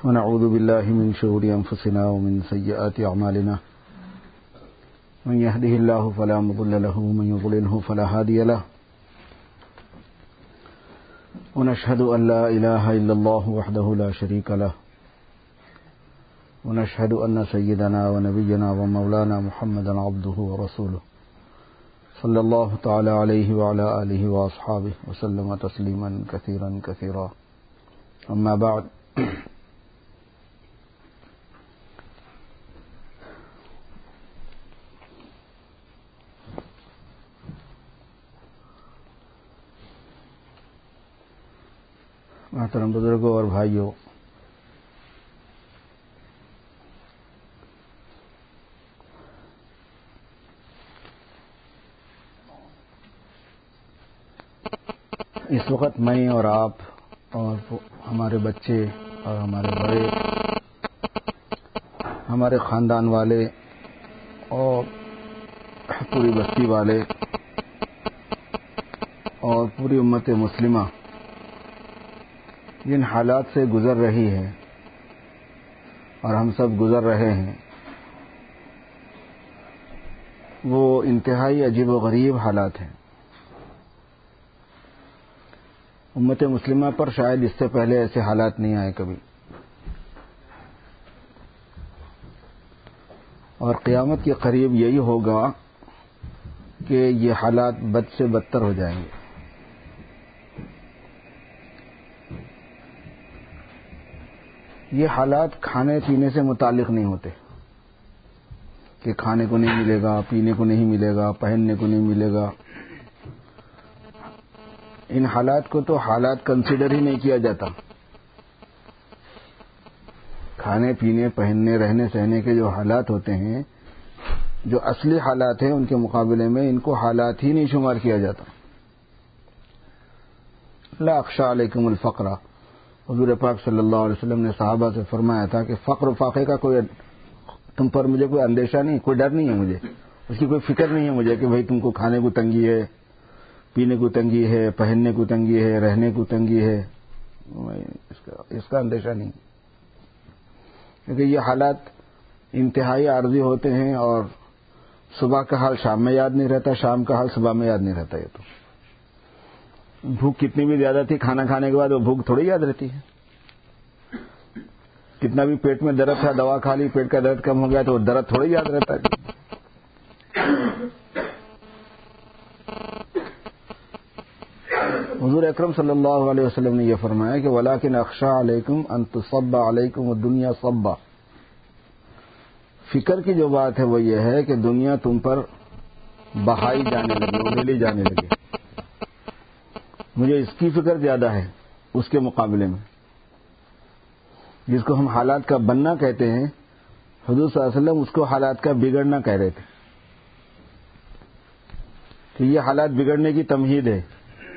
ونعوذ بالله من شرور أنفسنا ومن سيئات أعمالنا من يهده الله فلا مضل له ومن يضلله فلا هادي له ونشهد أن لا إله إلا الله وحده لا شريك له ونشهد أن سيدنا ونبينا ومولانا محمدا عبده ورسوله صلى الله تعالى عليه وعلى آله وأصحابه وسلم تسليما كثيرا كثيرا أما بعد محترم بزرگوں اور بھائیوں، اس وقت میں اور آپ اور ہمارے بچے اور ہمارے بڑے، ہمارے خاندان والے اور پوری بستی والے اور پوری امت مسلمہ جن حالات سے گزر رہی ہے اور ہم سب گزر رہے ہیں، وہ انتہائی عجیب و غریب حالات ہیں۔ امت مسلمہ پر شاید اس سے پہلے ایسے حالات نہیں آئے کبھی، اور قیامت کے قریب یہی ہوگا کہ یہ حالات بد سے بدتر ہو جائیں گے۔ یہ حالات کھانے پینے سے متعلق نہیں ہوتے کہ کھانے کو نہیں ملے گا، پینے کو نہیں ملے گا، پہننے کو نہیں ملے گا۔ ان حالات کو تو حالات کنسیڈر ہی نہیں کیا جاتا۔ کھانے پینے، پہننے، رہنے سہنے کے جو حالات ہوتے ہیں، جو اصلی حالات ہیں، ان کے مقابلے میں ان کو حالات ہی نہیں شمار کیا جاتا۔ لا اخشى علیکم الفقر، حضور پاک صلی اللہ علیہ وسلم نے صحابہ سے فرمایا تھا کہ فقر و فاقے کا کوئی تم پر مجھے کوئی اندیشہ نہیں، کوئی ڈر نہیں ہے، مجھے اس کی کوئی فکر نہیں ہے مجھے کہ بھئی تم کو کھانے کو تنگی ہے، پینے کو تنگی ہے، پہننے کو تنگی ہے، رہنے کو تنگی ہے، اس کا اندیشہ نہیں، کیونکہ یہ حالات انتہائی عارضی ہوتے ہیں، اور صبح کا حال شام میں یاد نہیں رہتا، شام کا حال صبح میں یاد نہیں رہتا۔ یہ تو بھوک کتنی بھی زیادہ تھی، کھانا کھانے کے بعد وہ بھوک تھوڑی یاد رہتی ہے۔ کتنا بھی پیٹ میں درد تھا، دوا کھا لی، پیٹ کا درد کم ہو گیا تو وہ درد تھوڑی یاد رہتا ہے۔ حضور اکرم صلی اللہ علیہ وسلم نے یہ فرمایا کہ وَلَٰكِنْ أَخْشَىٰ عَلَيْكُمْ أَن تُصَبَّ عَلَيْكُمُ الدُّنْيَا صَبًّا، فکر کی جو بات ہے وہ یہ ہے کہ دنیا تم پر بہائی جانے لگے، اڑیلی جانے لگے۔ مجھے اس کی فکر زیادہ ہے اس کے مقابلے میں، جس کو ہم حالات کا بننا کہتے ہیں، حضور صلی اللہ علیہ وسلم اس کو حالات کا بگڑنا کہہ رہے تھے کہ یہ حالات بگڑنے کی تمہید ہے،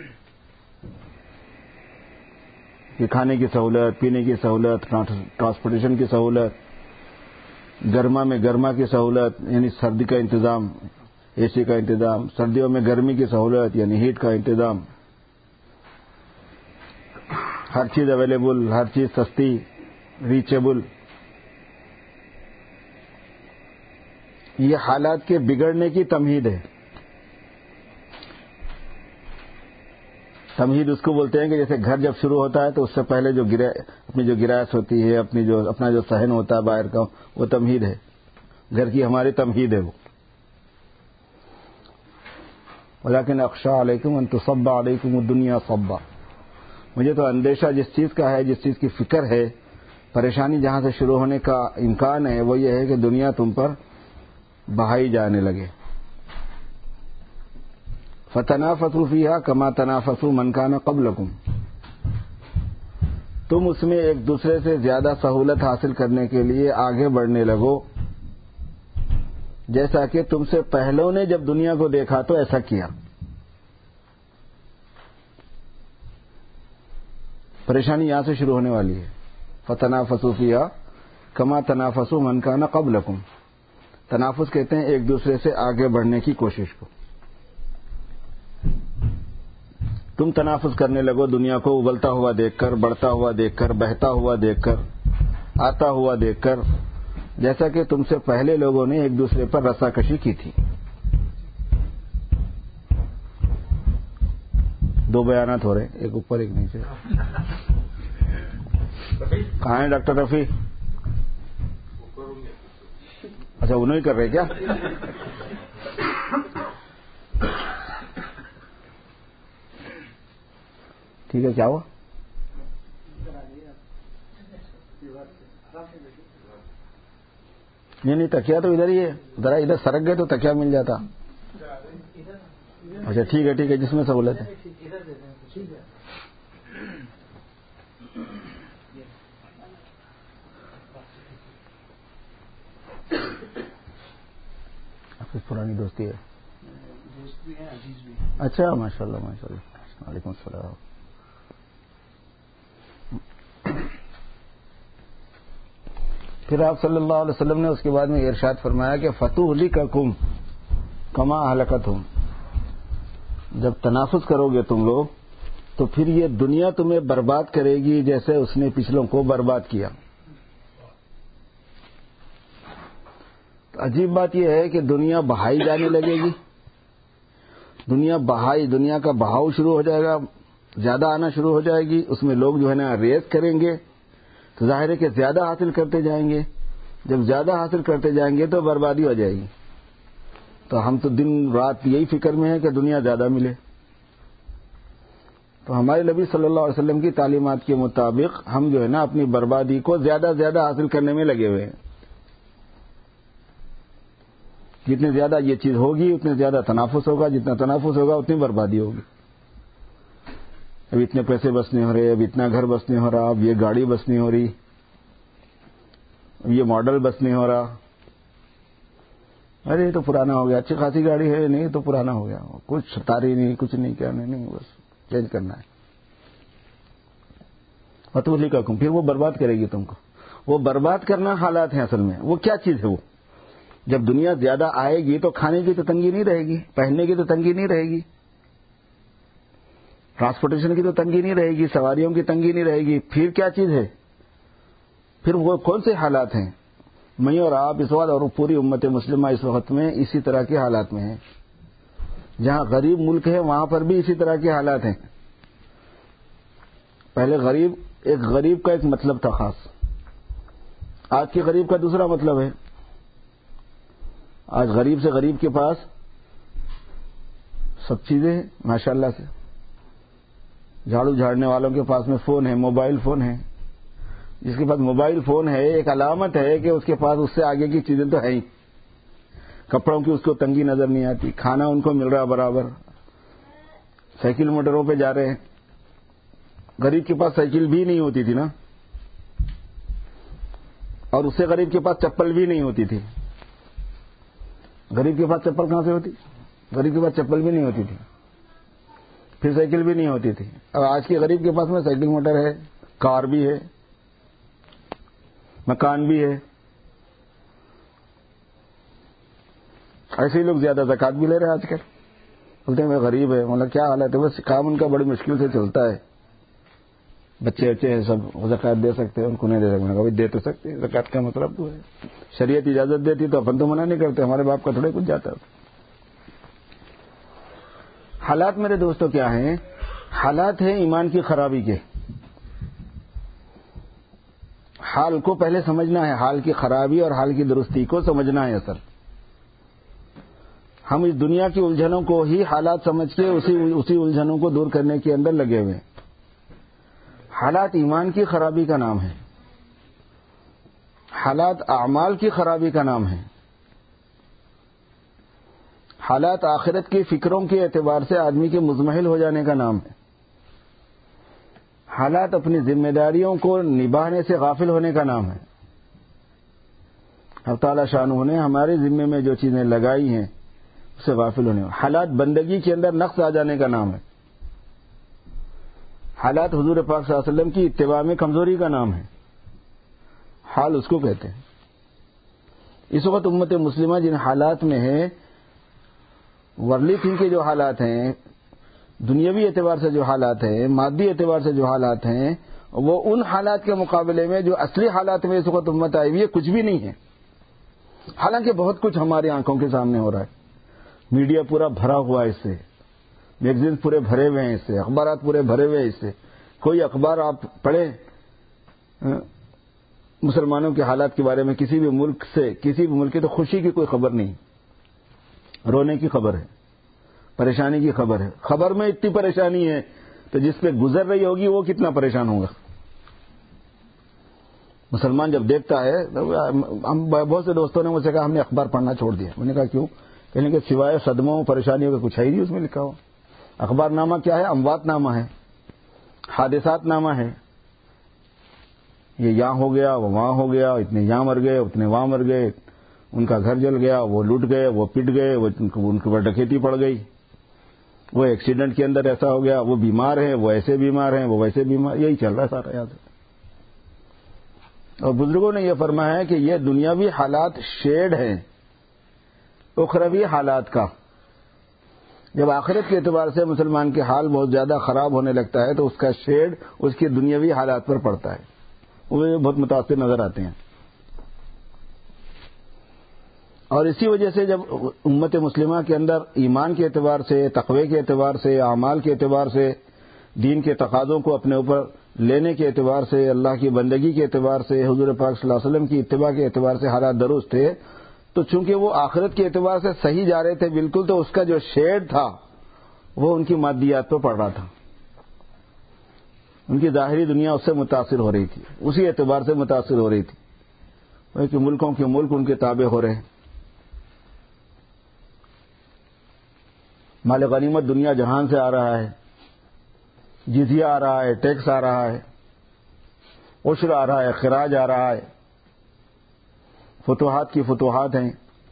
کہ کھانے کی سہولت، پینے کی سہولت، ٹرانسپورٹیشن کی سہولت، گرما میں گرما کی سہولت یعنی سردی کا انتظام، اے سی کا انتظام، سردیوں میں گرمی کی سہولت یعنی ہیٹ کا انتظام، ہر چیز اویلیبل، ہر چیز سستی، ریچیبل، یہ حالات کے بگڑنے کی تمہید ہے۔ تمہید اس کو بولتے ہیں کہ جیسے گھر جب شروع ہوتا ہے تو اس سے پہلے جو اپنی جو گرائش ہوتی ہے، اپنا جو صحن ہوتا ہے باہر کا، وہ تمہید ہے، گھر کی ہماری تمہید ہے وہ۔ وَلَٰكِنْ أَخْشَىٰ عَلَيْكُمْ أَن تُصَبَّ عَلَيْكُمُ الدُّنْيَا صَبًّا، مجھے تو اندیشہ جس چیز کا ہے، جس چیز کی فکر ہے، پریشانی جہاں سے شروع ہونے کا امکان ہے، وہ یہ ہے کہ دنیا تم پر بہائی جانے لگے۔ فَتَنَافَسُوا فِيهَا كَمَا تَنَافَسُوا مَنْ كَانَ قَبْلَكُمْ، تم اس میں ایک دوسرے سے زیادہ سہولت حاصل کرنے کے لیے آگے بڑھنے لگو، جیسا کہ تم سے پہلوں نے جب دنیا کو دیکھا تو ایسا کیا۔ پریشانی یہاں سے شروع ہونے والی ہے۔ فَتَنَافَسُوا فِيهَا كَمَا تَنَافَسُوا مَنْ كَانَ قَبْلَكُمْ، تنافس کہتے ہیں ایک دوسرے سے آگے بڑھنے کی کوشش کو۔ تم تنافس کرنے لگو دنیا کو ابلتا ہوا دیکھ کر، بڑھتا ہوا دیکھ کر، بہتا ہوا دیکھ کر، آتا ہوا دیکھ کر جیسا کہ تم سے پہلے لوگوں نے ایک دوسرے پر رسا کشی کی تھی. دو بیانات ہو رہے ہیں, ایک اوپر ایک نیچے. کہاں ہے ڈاکٹر رفیع؟ اچھا انہوں ہی کر رہے کیا؟ ٹھیک ہے, کیا ہوا؟ نہیں تکیا تو ادھر ہی ہے, ذرا ادھر سرک گئے تو تکیا مل جاتا. اچھا ٹھیک ہے, جس میں سہولت ہے. آپ کی پرانی دوستی ہے؟ اچھا ماشاء اللہ ماشاء اللہ. وعلیکم السلام. پھر آپ صلی اللہ علیہ وسلم نے اس کے بعد میں ارشاد فرمایا کہ فتہلککم کما اہلکتہم. جب تنافس کرو گے تم لوگ تو پھر یہ دنیا تمہیں برباد کرے گی جیسے اس نے پچھلوں کو برباد کیا. عجیب بات یہ ہے کہ دنیا بہائی جانے لگے گی, دنیا کا بہاؤ شروع ہو جائے گا, زیادہ آنا شروع ہو جائے گی. اس میں لوگ جو ہے نا ریس کریں گے تو ظاہر ہے کہ زیادہ حاصل کرتے جائیں گے. جب زیادہ حاصل کرتے جائیں گے تو بربادی ہو جائے گی. تو ہم تو دن رات یہی فکر میں ہیں کہ دنیا زیادہ ملے. تو ہمارے نبی صلی اللہ علیہ وسلم کی تعلیمات کے مطابق ہم جو ہے نا اپنی بربادی کو زیادہ زیادہ حاصل کرنے میں لگے ہوئے ہیں. جتنے زیادہ یہ چیز ہوگی اتنے زیادہ تنافس ہوگا, جتنا تنافس ہوگا اتنی بربادی ہوگی. اب اتنے پیسے بس نہیں ہو رہے, اب اتنا گھر بس نہیں ہو رہا, اب یہ گاڑی بس نہیں ہو رہی, اب یہ ماڈل بس نہیں ہو رہا. ارے یہ تو پرانا ہو گیا, اچھی خاصی گاڑی ہے, نہیں تو پرانا ہو گیا, کچھ تاری نہیں, کچھ نہیں, کیا نہیں, بس چینج کرنا ہے. فتہلککم, پھر وہ برباد کرے گی تم کو. وہ برباد کرنا حالات ہیں اصل میں. وہ کیا چیز ہے وہ؟ جب دنیا زیادہ آئے گی تو کھانے کی تو تنگی نہیں رہے گی, پہننے کی تو تنگی نہیں رہے گی, ٹرانسپورٹیشن کی تو تنگی نہیں رہے گی, سواریوں کی تنگی نہیں رہے گی. پھر کیا چیز ہے؟ پھر وہ کون سے حالات ہیں؟ میں اور آپ اس وقت اور پوری امت مسلمہ اس وقت میں اسی طرح کے حالات میں ہیں. جہاں غریب ملک ہے وہاں پر بھی اسی طرح کے حالات ہیں. پہلے غریب کا ایک مطلب تھا خاص, آج کے غریب کا دوسرا مطلب ہے. آج غریب سے غریب کے پاس سب چیزیں ہیں ماشاءاللہ سے. جھاڑو جھاڑنے والوں کے پاس میں فون ہے, موبائل فون ہے. جس کے پاس موبائل فون ہے ایک علامت ہے کہ اس کے پاس اس سے آگے کی چیزیں تو ہیں ہی. کپڑوں کی اس کو تنگی نظر نہیں آتی, کھانا ان کو مل رہا برابر, سائیکل موٹروں پہ جا رہے ہیں. غریب کے پاس سائیکل بھی نہیں ہوتی تھی نا, اور اس سے غریب کے پاس چپل بھی نہیں ہوتی تھی. غریب کے پاس چپل کہاں سے ہوتی؟ غریب کے پاس چپل بھی نہیں ہوتی تھی, پھر سائیکل بھی نہیں ہوتی تھی. اور آج کے غریب کے پاس میں سائیکل موٹر ہے, کار بھی ہے, مکان بھی ہے. ایسے ہی لوگ زیادہ زکات بھی لے رہے ہیں آج کل. بولتے ہیں میں غریب ہے, مطلب کیا حالت ہے؟ بس کام ان کا بڑی مشکل سے چلتا ہے. بچے ہیں سب زکات دے سکتے ہیں, ان کو نہیں دے سکتے. کبھی دے تو سکتے, زکات کا مطلب تو ہے. شریعت اجازت دیتی تو اپن تو منع نہیں کرتے, ہمارے باپ کا تھوڑے کچھ جاتا ہے. حالات میرے دوستوں کیا ہیں؟ حالات ہیں ایمان کی خرابی کے. حال کو پہلے سمجھنا ہے, حال کی خرابی اور حال کی درستی کو سمجھنا ہے. اصل ہم اس دنیا کی الجھنوں کو ہی حالات سمجھ کے اسی الجھنوں کو دور کرنے کے اندر لگے ہوئے ہیں. حالات ایمان کی خرابی کا نام ہے, حالات اعمال کی خرابی کا نام ہے, حالات آخرت کی فکروں کے اعتبار سے آدمی کے مزمحل ہو جانے کا نام ہے, حالات اپنی ذمہ داریوں کو نبھانے سے غافل ہونے کا نام ہے. اللہ تعالی شانہ نے ہمارے ذمے میں جو چیزیں لگائی ہیں اس سے غافل ہونے. حالات بندگی کے اندر نقص آ جانے کا نام ہے, حالات حضور پاک صلی اللہ علیہ وسلم کی اتباع میں کمزوری کا نام ہے. حال اس کو کہتے ہیں. اس وقت امت مسلمہ جن حالات میں ہے, ورلی تھنگ کے جو حالات ہیں, دنیاوی اعتبار سے جو حالات ہیں, مادی اعتبار سے جو حالات ہیں, وہ ان حالات کے مقابلے میں جو اصلی حالات میں اس وقت امت آئی ہوئی ہے کچھ بھی نہیں ہے. حالانکہ بہت کچھ ہماری آنکھوں کے سامنے ہو رہا ہے. میڈیا پورا بھرا ہوا ہے اس سے، میگزین پورے بھرے ہوئے ہیں اس سے، اخبارات پورے بھرے ہوئے ہیں اس سے. کوئی اخبار آپ پڑھیں مسلمانوں کے حالات کے بارے میں کسی بھی ملک سے، کسی بھی ملک کی، تو خوشی کی کوئی خبر نہیں، رونے کی خبر ہے، پریشانی کی خبر ہے. خبر میں اتنی پریشانی ہے تو جس پہ گزر رہی ہوگی وہ کتنا پریشان ہوگا. مسلمان جب دیکھتا ہے، ہم بہت سے دوستوں نے مجھ سے کہا ہم نے اخبار پڑھنا چھوڑ دیا. میں نے کہا کیوں؟ کہنے کہ سوائے صدموں پریشانیوں کا کچھ ہے ہی نہیں اس میں لکھا ہوا. اخبار نامہ کیا ہے؟ اموات نامہ ہے، حادثات نامہ ہے. یہ یہاں ہو گیا، وہ وہاں ہو گیا، اتنے یہاں مر گئے، اتنے وہاں مر گئے، ان کا گھر جل گیا، وہ لوٹ گئے، وہ پٹ گئے، ان کے اوپر ڈکیتی پڑ گئی، وہ ایکسیڈنٹ کے اندر ایسا ہو گیا، وہ بیمار ہیں، وہ ایسے بیمار ہیں، وہ ویسے بیمار. یہی چل رہا ہے سارا یاد ہے. اور بزرگوں نے یہ فرمایا ہے کہ یہ دنیاوی حالات شیڈ ہیں اخروی حالات کا. جب آخرت کے اعتبار سے مسلمان کے حال بہت زیادہ خراب ہونے لگتا ہے تو اس کا شیڈ اس کے دنیاوی حالات پر پڑتا ہے، وہ بہت متاثر نظر آتے ہیں. اور اسی وجہ سے جب امت مسلمہ کے اندر ایمان کے اعتبار سے، تقوی کے اعتبار سے، اعمال کے اعتبار سے، دین کے تقاضوں کو اپنے اوپر لینے کے اعتبار سے، اللہ کی بندگی کے اعتبار سے، حضور پاک صلی اللہ علیہ وسلم کی اتباع کے اعتبار سے حالات درست تھے، تو چونکہ وہ آخرت کے اعتبار سے صحیح جا رہے تھے بالکل، تو اس کا جو شیڈ تھا وہ ان کی مادیات پر پڑ رہا تھا. ان کی ظاہری دنیا اس سے متاثر ہو رہی تھی، اسی اعتبار سے متاثر ہو رہی تھی کہ ملکوں کے ملک ان کے تابع ہو رہے ہیں. مال غنیمت دنیا جہان سے آ رہا ہے، جزیہ آ رہا ہے، ٹیکس آ رہا ہے، عشر آ رہا ہے، خراج آ رہا ہے، فتوحات کی فتوحات ہیں.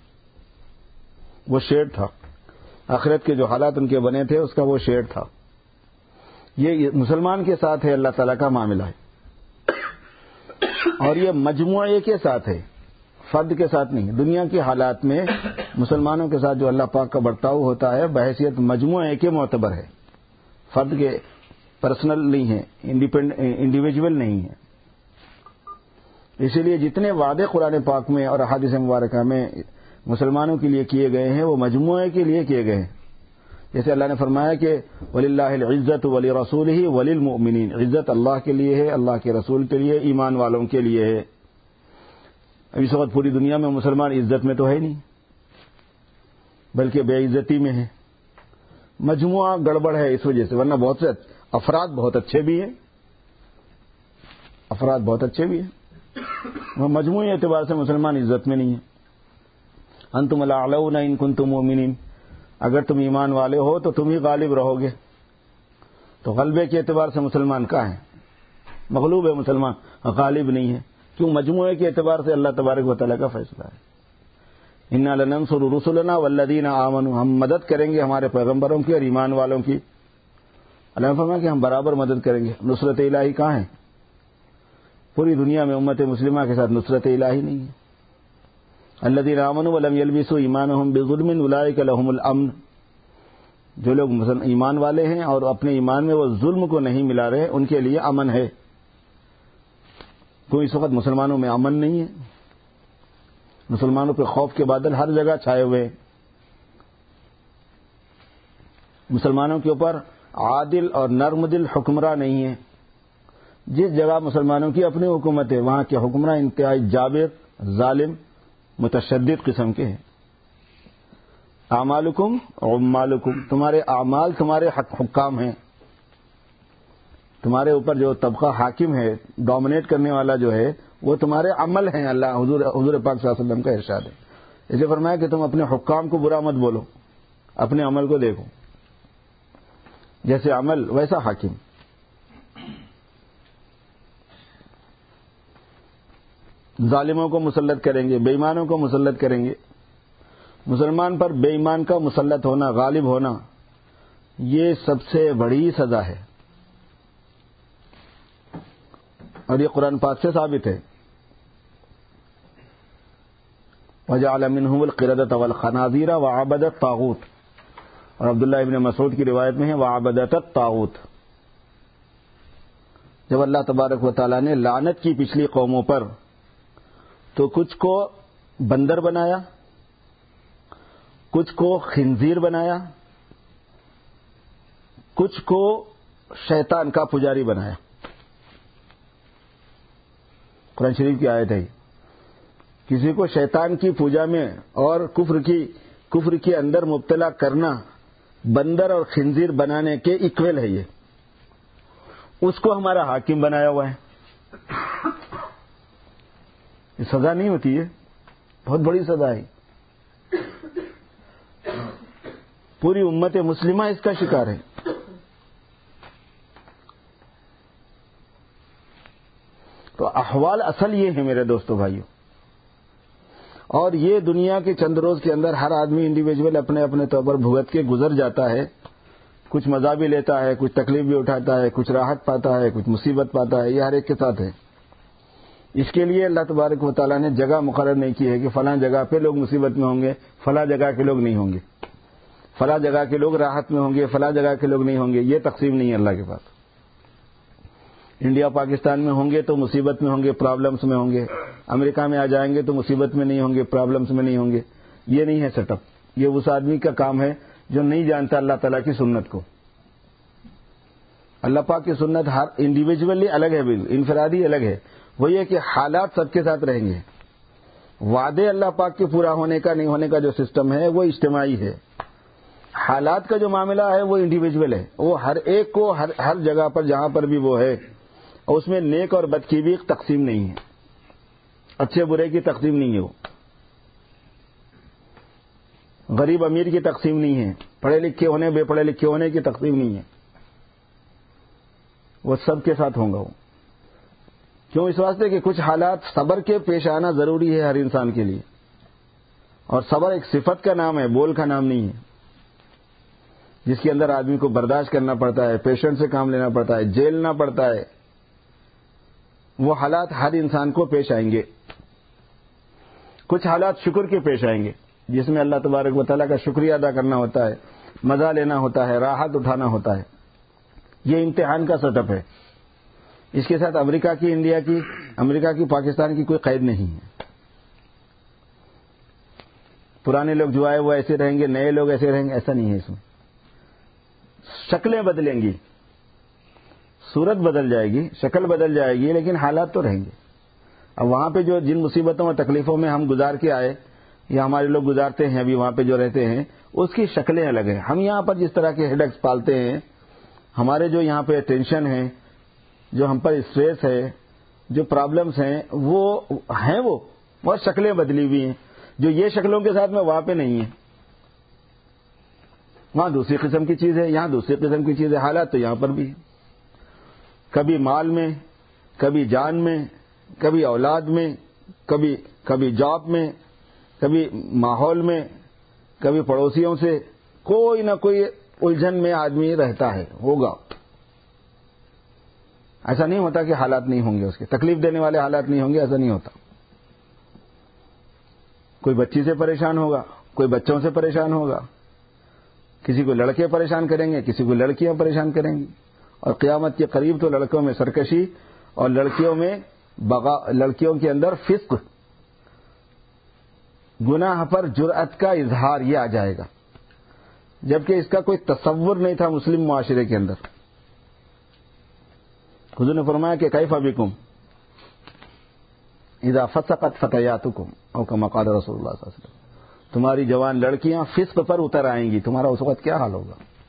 وہ شیڈ تھا آخرت کے جو حالات ان کے بنے تھے، اس کا وہ شیڈ تھا. یہ مسلمان کے ساتھ ہے اللہ تعالیٰ کا معاملہ ہے، اور یہ مجموعے کے ساتھ ہے، فرد کے ساتھ نہیں. دنیا کے حالات میں مسلمانوں کے ساتھ جو اللہ پاک کا برتاؤ ہوتا ہے بحیثیت مجموعے کے معتبر ہے، فرد کے پرسنل نہیں ہے، انڈیویجول نہیں ہے. اسی لیے جتنے وعدے قرآن پاک میں اور احادیث مبارکہ میں مسلمانوں کے لیے کیے گئے ہیں وہ مجموعے کے لیے کیے گئے ہیں. جیسے اللہ نے فرمایا کہ وَلِلَّهِ الْعِزَّةُ وَلِرَسُولِهِ وَلِلْمُؤْمِنِينَ، عزت اللہ کے لیے ہے، اللہ کے رسول کے لیے، ایمان والوں کے لیے ہے. اب اس وقت پوری دنیا میں مسلمان عزت میں تو ہے نہیں، بلکہ بے عزتی میں ہے. مجموعہ گڑبڑ ہے اس وجہ سے، ورنہ بہت سے افراد بہت اچھے بھی ہیں، افراد بہت اچھے بھی ہیں، وہ مجموعی اعتبار سے مسلمان عزت میں نہیں ہے. انتم الاعلون ان کنتم مؤمنین، اگر تم ایمان والے ہو تو تم ہی غالب رہو گے. تو غلبے کے اعتبار سے مسلمان کہاں ہے؟ مغلوب ہے مسلمان، غالب نہیں ہے. کیوں؟ مجموعے کے اعتبار سے اللہ تبارک و تعالیٰ کا فیصلہ ہے. انا لننصر رسلنا والذین آمنوا، ہم مدد کریں گے ہمارے پیغمبروں کی اور ایمان والوں کی. اللہ نے فرمایا کہ ہم برابر مدد کریں گے. نصرت الہی کہاں ہے؟ پوری دنیا میں امت مسلمہ کے ساتھ نصرت الہی نہیں ہے. الذین آمنوا ولم یلبسوا ایمانہم بظلم اولئک لهم الامن، جو لوگ ایمان والے ہیں اور اپنے ایمان میں وہ ظلم کو نہیں ملا رہے ان کے لیے امن ہے. کوئی اس وقت مسلمانوں میں امن نہیں ہے، مسلمانوں پہ خوف کے بادل ہر جگہ چھائے ہوئے ہیں. مسلمانوں کے اوپر عادل اور نرم دل حکمراں نہیں ہے. جس جگہ مسلمانوں کی اپنی حکومت ہے وہاں کے حکمراں انتہائی جابر، ظالم، متشدد قسم کے ہیں. اعمالکم عمالکم، تمہارے اعمال تمہارے حکام ہیں. تمہارے اوپر جو طبقہ حاکم ہے، ڈومینیٹ کرنے والا جو ہے، وہ تمہارے عمل ہیں. اللہ حضور پاک صلی اللہ علیہ وسلم کا ارشاد ہے. اسے فرمایا کہ تم اپنے حکام کو برا مت بولو، اپنے عمل کو دیکھو، جیسے عمل ویسا حاکم. ظالموں کو مسلط کریں گے، بے ایمانوں کو مسلط کریں گے. مسلمان پر بے ایمان کا مسلط ہونا، غالب ہونا، یہ سب سے بڑی سزا ہے، اور یہ قرآن پاک سے ثابت ہے. وَجَعَلَ مِنْهُمُ الْقِرَدَةَ وَالْخَنَازِيرَ وَعَبَدَ الطَّاغُوتَ، اور عبداللہ ابن مسعود کی روایت میں ہے وَعَبَدَتَ الطَّاغُوتَ. جب اللہ تبارک و تعالیٰ نے لعنت کی پچھلی قوموں پر تو کچھ کو بندر بنایا، کچھ کو خنزیر بنایا، کچھ کو شیطان کا پجاری بنایا۔ قرآن شریف کی آیت ہے، کسی کو شیطان کی پوجا میں اور کفر کے اندر مبتلا کرنا بندر اور خنزیر بنانے کے اکول ہے، اس کو ہمارا حاکم بنایا ہوا ہے۔ یہ سزا نہیں ہوتی ہے، بہت بڑی سزا ہے، پوری امت مسلمہ اس کا شکار ہے۔ تو احوال اصل یہ ہے میرے دوستو بھائیو، اور یہ دنیا کے چند روز کے اندر ہر آدمی انڈیویجول اپنے اپنے طور پر بھگت کے گزر جاتا ہے، کچھ مزہ بھی لیتا ہے، کچھ تکلیف بھی اٹھاتا ہے، کچھ راحت پاتا ہے، کچھ مصیبت پاتا ہے، یہ ہر ایک کے ساتھ ہے۔ اس کے لیے اللہ تبارک و تعالیٰ نے جگہ مقرر نہیں کی ہے کہ فلاں جگہ پہ لوگ مصیبت میں ہوں گے، فلاں جگہ کے لوگ نہیں ہوں گے، فلاں جگہ کے لوگ راحت میں ہوں گے، فلاں جگہ کے لوگ نہیں ہوں گے۔ یہ تقسیم نہیں ہے اللہ کے پاس۔ انڈیا پاکستان میں ہوں گے تو مصیبت میں ہوں گے، پرابلمس میں ہوں گے، امریکہ میں آ جائیں گے تو مصیبت میں نہیں ہوں گے، پرابلمس میں نہیں ہوں گے۔ یہ نہیں ہے سیٹ اپ، یہ اس آدمی کا کام ہے جو نہیں جانتا اللہ تعالیٰ کی سنت کو۔ اللہ پاک کی سنت ہر انڈیویجولی الگ ہے، انفرادی الگ ہے۔ وہ یہ کہ حالات سب کے ساتھ رہیں گے، وعدے اللہ پاک کے پورا ہونے کا نہیں ہونے کا جو سسٹم ہے وہ اجتماعی ہے، حالات کا جو معاملہ ہے وہ انڈیویجول ہے، وہ ہر ایک کو ہر جگہ پر جہاں پر بھی وہ ہے، اور اس میں نیک اور بد کی بھی تقسیم نہیں ہے، اچھے برے کی تقسیم نہیں ہے، وہ غریب امیر کی تقسیم نہیں ہے، پڑھے لکھے ہونے بے پڑھے لکھے ہونے کی تقسیم نہیں ہے، وہ سب کے ساتھ ہوں گا۔ وہ کیوں؟ اس واسطے کہ کچھ حالات صبر کے پیش آنا ضروری ہے ہر انسان کے لیے، اور صبر ایک صفت کا نام ہے، بول کا نام نہیں ہے، جس کے اندر آدمی کو برداشت کرنا پڑتا ہے، پیشنٹ سے کام لینا پڑتا ہے، جھیلنا پڑتا ہے۔ وہ حالات ہر انسان کو پیش آئیں گے۔ کچھ حالات شکر کے پیش آئیں گے، جس میں اللہ تبارک و تعالیٰ کا شکریہ ادا کرنا ہوتا ہے، مزہ لینا ہوتا ہے، راحت اٹھانا ہوتا ہے۔ یہ امتحان کا سیٹ اپ ہے۔ اس کے ساتھ امریکہ کی، انڈیا کی، امریکہ کی، پاکستان کی کوئی قید نہیں ہے۔ پرانے لوگ جو آئے وہ ایسے رہیں گے، نئے لوگ ایسے رہیں گے، ایسا نہیں ہے۔ اس میں شکلیں بدلیں گی، صورت بدل جائے گی، شکل بدل جائے گی، لیکن حالات تو رہیں گے۔ اب وہاں پہ جو جن مصیبتوں اور تکلیفوں میں ہم گزار کے آئے یا ہمارے لوگ گزارتے ہیں ابھی وہاں پہ جو رہتے ہیں، اس کی شکلیں الگ ہیں۔ ہم یہاں پر جس طرح کے ہیڈیکس پالتے ہیں، ہمارے جو یہاں پہ ٹینشن ہے، جو ہم پر اسٹریس ہے، جو پرابلمس ہیں، وہ ہیں، وہ شکلیں بدلی ہوئی ہیں۔ جو یہ شکلوں کے ساتھ میں وہاں پہ نہیں ہے، وہاں دوسری قسم کی چیز ہے، یہاں دوسری قسم کی چیز ہے۔ حالات تو یہاں پر بھی ہیں، کبھی مال میں، کبھی جان میں، کبھی اولاد میں، کبھی جاب میں، کبھی ماحول میں، کبھی پڑوسیوں سے، کوئی نہ کوئی الجھن میں آدمی رہتا ہے، ہوگا۔ ایسا نہیں ہوتا کہ حالات نہیں ہوں گے، اس کے تکلیف دینے والے حالات نہیں ہوں گے، ایسا نہیں ہوتا۔ کوئی بچی سے پریشان ہوگا، کوئی بچوں سے پریشان ہوگا، کسی کو لڑکے پریشان کریں گے، کسی کو لڑکیاں پریشان کریں گی، اور قیامت کے قریب تو لڑکوں میں سرکشی اور لڑکیوں کے اندر فسق، گناہ پر جرأت کا اظہار، یہ آ جائے گا، جبکہ اس کا کوئی تصور نہیں تھا مسلم معاشرے کے اندر۔ حضور نے فرمایا کہ کیف بکم اذا فسقت فتياتكم او كما قال رسول اللہ صلی اللہ علیہ وسلم، تمہاری جوان لڑکیاں فسق پر اتر آئیں گی، تمہارا اس وقت کیا حال ہوگا؟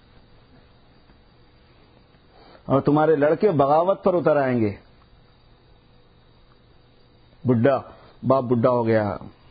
اور تمہارے لڑکے بغاوت پر اتر آئیں گے، باپ بڈھا ہو گیا،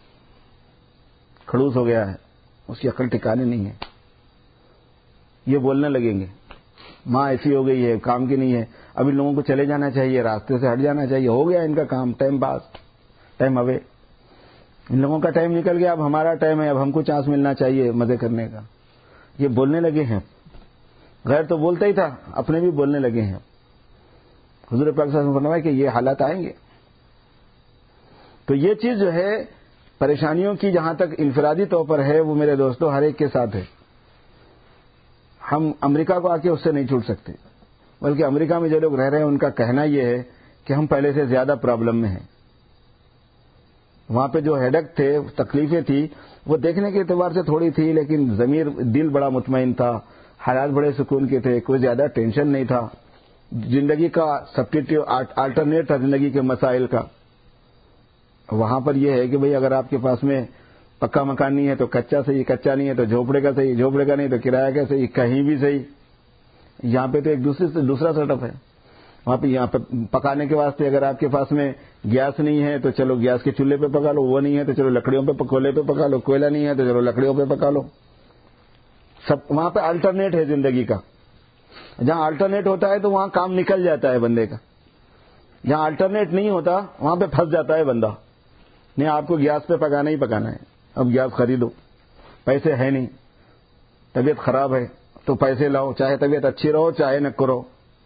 کھڑوس ہو گیا ہے، اس کی عقل ٹھکانے نہیں ہے، یہ بولنے لگیں گے ماں ایسی ہو گئی ہے، کام کی نہیں ہے، اب ان لوگوں کو چلے جانا چاہیے، راستے سے ہٹ جانا چاہیے، ہو گیا ان کا کام، ٹائم پاس، ٹائم اوے، ان لوگوں کا ٹائم نکل گیا، اب ہمارا ٹائم ہے، اب ہم کو چانس ملنا چاہیے مزے کرنے کا، یہ بولنے لگے ہیں۔ غیر تو بولتا ہی تھا، اپنے بھی بولنے لگے ہیں۔ حضور پاک صلی اللہ علیہ وسلم نے فرمایا کہ یہ حالات آئیں گے۔ تو یہ چیز جو ہے پریشانیوں کی، جہاں تک انفرادی طور پر ہے، وہ میرے دوستوں ہر ایک کے ساتھ ہے۔ ہم امریکہ کو آ کے اس سے نہیں چھوٹ سکتے، بلکہ امریکہ میں جو لوگ رہ رہے ہیں ان کا کہنا یہ ہے کہ ہم پہلے سے زیادہ پرابلم میں ہیں. وہاں پہ جو ہیڈک تھے، تکلیفیں تھی، وہ دیکھنے کے اعتبار سے تھوڑی تھی، لیکن ضمیر دل بڑا مطمئن تھا، حالات بڑے سکون کے تھے، کوئی زیادہ ٹینشن نہیں تھا. زندگی کا سبسٹیٹیوٹ آلٹرنیٹ تھا زندگی کے مسائل کا. وہاں پر یہ ہے کہ بھئی اگر آپ کے پاس میں پکا مکان نہیں ہے تو کچا صحیح، کچا نہیں ہے تو جھوپڑے کا صحیح، جھوپڑے کا نہیں تو کرایہ کا صحیح، کہیں بھی صحیح. یہاں پہ تو ایک دوسرے سے دوسرا سیٹ اپ ہے. وہاں پہ یہاں پہ پکانے کے واسطے اگر آپ کے پاس میں گیس نہیں ہے تو چلو گیس کے چولہے پہ پکا لو، وہ نہیں ہے تو چلو لکڑیوں پہ کولے پہ پکا لو، کوئلہ نہیں ہے تو چلو لکڑیوں پہ پکا لو. سب وہاں پہ الٹرنیٹ ہے زندگی کا. جہاں الٹرنیٹ ہوتا ہے تو وہاں کام نکل جاتا ہے بندے کا. جہاں الٹرنیٹ نہیں ہوتا وہاں پہ پھنس جاتا ہے بندہ. نہیں، آپ کو گیس پہ پکانا ہی پکانا ہے. اب گیس خریدو، پیسے ہے نہیں، طبیعت خراب ہے تو پیسے لاؤ، چاہے طبیعت اچھی رہو چاہے نہ کرو.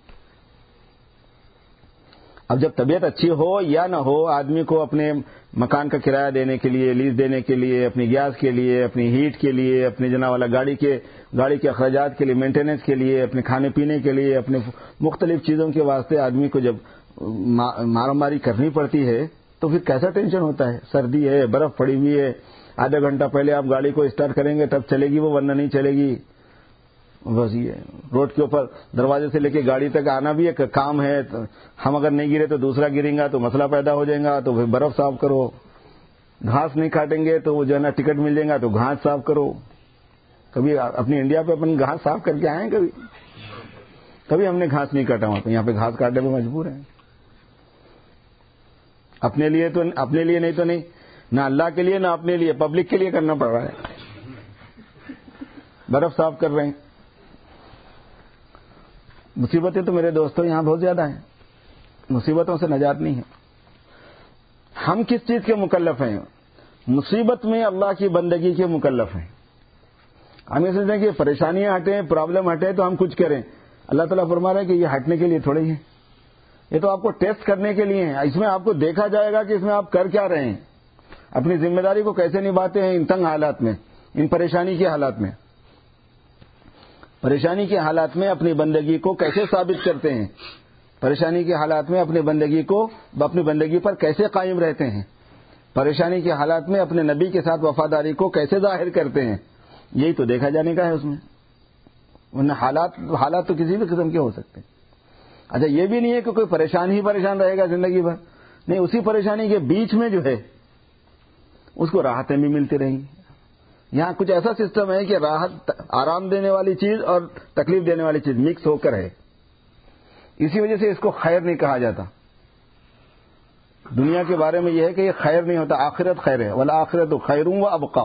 اب جب طبیعت اچھی ہو یا نہ ہو، آدمی کو اپنے مکان کا کرایہ دینے کے لیے، لیز دینے کے لیے، اپنی گیس کے لیے، اپنی ہیٹ کے لیے، اپنی جناب والا گاڑی کے اخراجات کے لیے، مینٹیننس کے لیے، اپنے کھانے پینے کے لیے، اپنے مختلف چیزوں کے واسطے آدمی کو جب مارا ماری کرنی پڑتی ہے تو پھر کیسا ٹینشن ہوتا ہے. سردی ہے، برف پڑی ہوئی ہے، آدھا گھنٹہ پہلے آپ گاڑی کو اسٹارٹ کریں گے تب چلے گی وہ، ورنہ نہیں چلے گی. بس یہ روڈ کے اوپر دروازے سے لے کے گاڑی تک آنا بھی ایک کام ہے. ہم اگر نہیں گرے تو دوسرا گریں گا تو مسئلہ پیدا ہو جائے گا. تو پھر برف صاف کرو. گھاس نہیں کاٹیں گے تو وہ جو ہے نا ٹکٹ مل جائے گا تو گھاس صاف کرو. کبھی اپنی انڈیا پہ اپن گھاس صاف کر کے آئے ہیں؟ کبھی ہم نے گھاس نہیں کاٹا وہاں پہ. یہاں پہ گھاس کاٹنے پہ مجبور ہیں. اپنے لیے نہیں تو نہیں، نہ اللہ کے لیے نہ اپنے لیے، پبلک کے لیے کرنا پڑ رہا ہے. برف صاف کر رہے ہیں. مصیبتیں تو میرے دوستوں یہاں بہت زیادہ ہیں. مصیبتوں سے نجات نہیں ہے. ہم کس چیز کے مکلف ہیں؟ مصیبت میں اللہ کی بندگی کے مکلف ہیں. ہم یہ سمجھتے ہیں کہ پریشانیاں ہٹیں، پرابلم ہٹے تو ہم کچھ کریں. اللہ تعالیٰ فرما رہے ہیں کہ یہ ہٹنے کے لیے تھوڑے ہی ہے، یہ تو آپ کو ٹیسٹ کرنے کے لیے ہے. اس میں آپ کو دیکھا جائے گا کہ اس میں آپ کر کیا رہے ہیں، اپنی ذمہ داری کو کیسے نبھاتے ہیں ان تنگ حالات میں، ان پریشانی کے حالات میں. پریشانی کے حالات میں اپنی بندگی کو کیسے ثابت کرتے ہیں، پریشانی کے حالات میں اپنی بندگی پر کیسے قائم رہتے ہیں، پریشانی کے حالات میں اپنے نبی کے ساتھ وفاداری کو کیسے ظاہر کرتے ہیں. یہی تو دیکھا جانے کا ہے اس میں. ورنہ حالات تو کسی بھی قسم کے ہو سکتے ہیں. اچھا، یہ بھی نہیں ہے کہ کوئی پریشان رہے گا زندگی بھر. نہیں، اسی پریشانی کے بیچ میں جو ہے اس کو راحتیں بھی ملتی رہیں گی. یہاں کچھ ایسا سسٹم ہے کہ راحت، آرام دینے والی چیز اور تکلیف دینے والی چیز مکس ہو کر ہے. اسی وجہ سے اس کو خیر نہیں کہا جاتا. دنیا کے بارے میں یہ ہے کہ یہ خیر نہیں ہوتا، آخرت خیر ہے. والآخرۃ خیر وابقیٰ.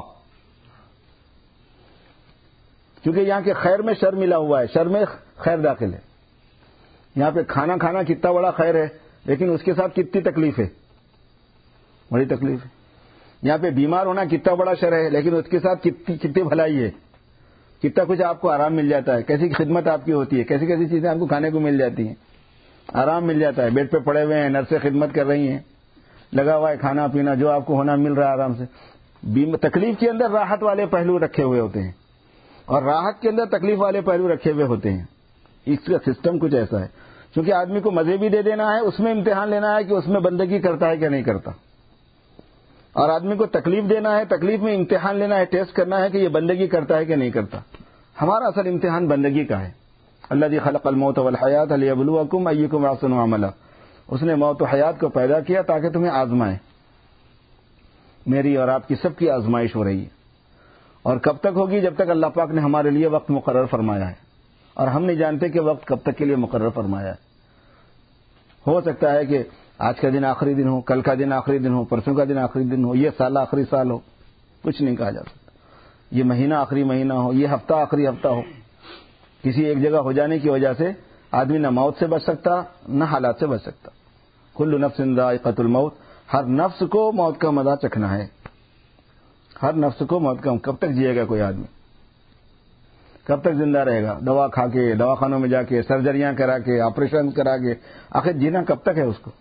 کیونکہ یہاں کے خیر میں شر ملا ہوا ہے، شر میں خیر داخل ہے. یہاں پہ کھانا کتنا بڑا خیر ہے، لیکن اس کے ساتھ کتنی تکلیف ہے، بڑی تکلیف ہے. یہاں پہ بیمار ہونا کتنا بڑا شر ہے، لیکن اس کے ساتھ کتنی بھلائی ہے. کتنا کچھ آپ کو آرام مل جاتا ہے، کیسی خدمت آپ کی ہوتی ہے، کیسی کیسی چیزیں آپ کو کھانے کو مل جاتی ہیں، آرام مل جاتا ہے. بیڈ پہ پڑے ہوئے ہیں، نرسیں خدمت کر رہی ہیں، لگا ہوا ہے کھانا پینا، جو آپ کو ہونا مل رہا ہے آرام سے. تکلیف کے اندر راحت والے پہلو رکھے ہوئے ہوتے ہیں اور راحت کے اندر تکلیف والے پہلو رکھے ہوئے ہوتے ہیں. اس کا سسٹم کچھ ایسا ہے. کیونکہ آدمی کو مزے بھی دے دینا ہے، اس میں امتحان لینا ہے کہ اس میں بندگی کرتا ہے کہ نہیں کرتا. اور آدمی کو تکلیف دینا ہے، تکلیف میں امتحان لینا ہے، ٹیسٹ کرنا ہے کہ یہ بندگی کرتا ہے کہ نہیں کرتا. ہمارا اصل امتحان بندگی کا ہے. الذی خلق الموت والحیات لیبلوکم ایکم احسن عملا. اس نے موت و حیات کو پیدا کیا تاکہ تمہیں آزمائے. میری اور آپ کی سب کی آزمائش ہو رہی ہے. اور کب تک ہوگی؟ جب تک اللہ پاک نے ہمارے لیے وقت مقرر فرمایا ہے. اور ہم نہیں جانتے کہ وقت کب تک کے لیے مقرر فرمایا ہے. ہو سکتا ہے کہ آج کا دن آخری دن ہو، کل کا دن آخری دن ہو، پرسوں کا دن آخری دن ہو، یہ سال آخری سال ہو. کچھ نہیں کہا جا سکتا. یہ مہینہ آخری مہینہ ہو، یہ ہفتہ آخری ہفتہ ہو. کسی ایک جگہ ہو جانے کی وجہ سے آدمی نہ موت سے بچ سکتا نہ حالات سے بچ سکتا. کل نفس ذائقۃ الموت. ہر نفس کو موت کا مزہ چکھنا ہے. ہر نفس کو موت کا. کب تک جیے گا کوئی آدمی؟ کب تک زندہ رہے گا؟ دوا کھا کے، دواخانوں میں جا کے، سرجریاں کرا کے، آپریشن کرا کے، آخر جینا کب تک ہے اس کو؟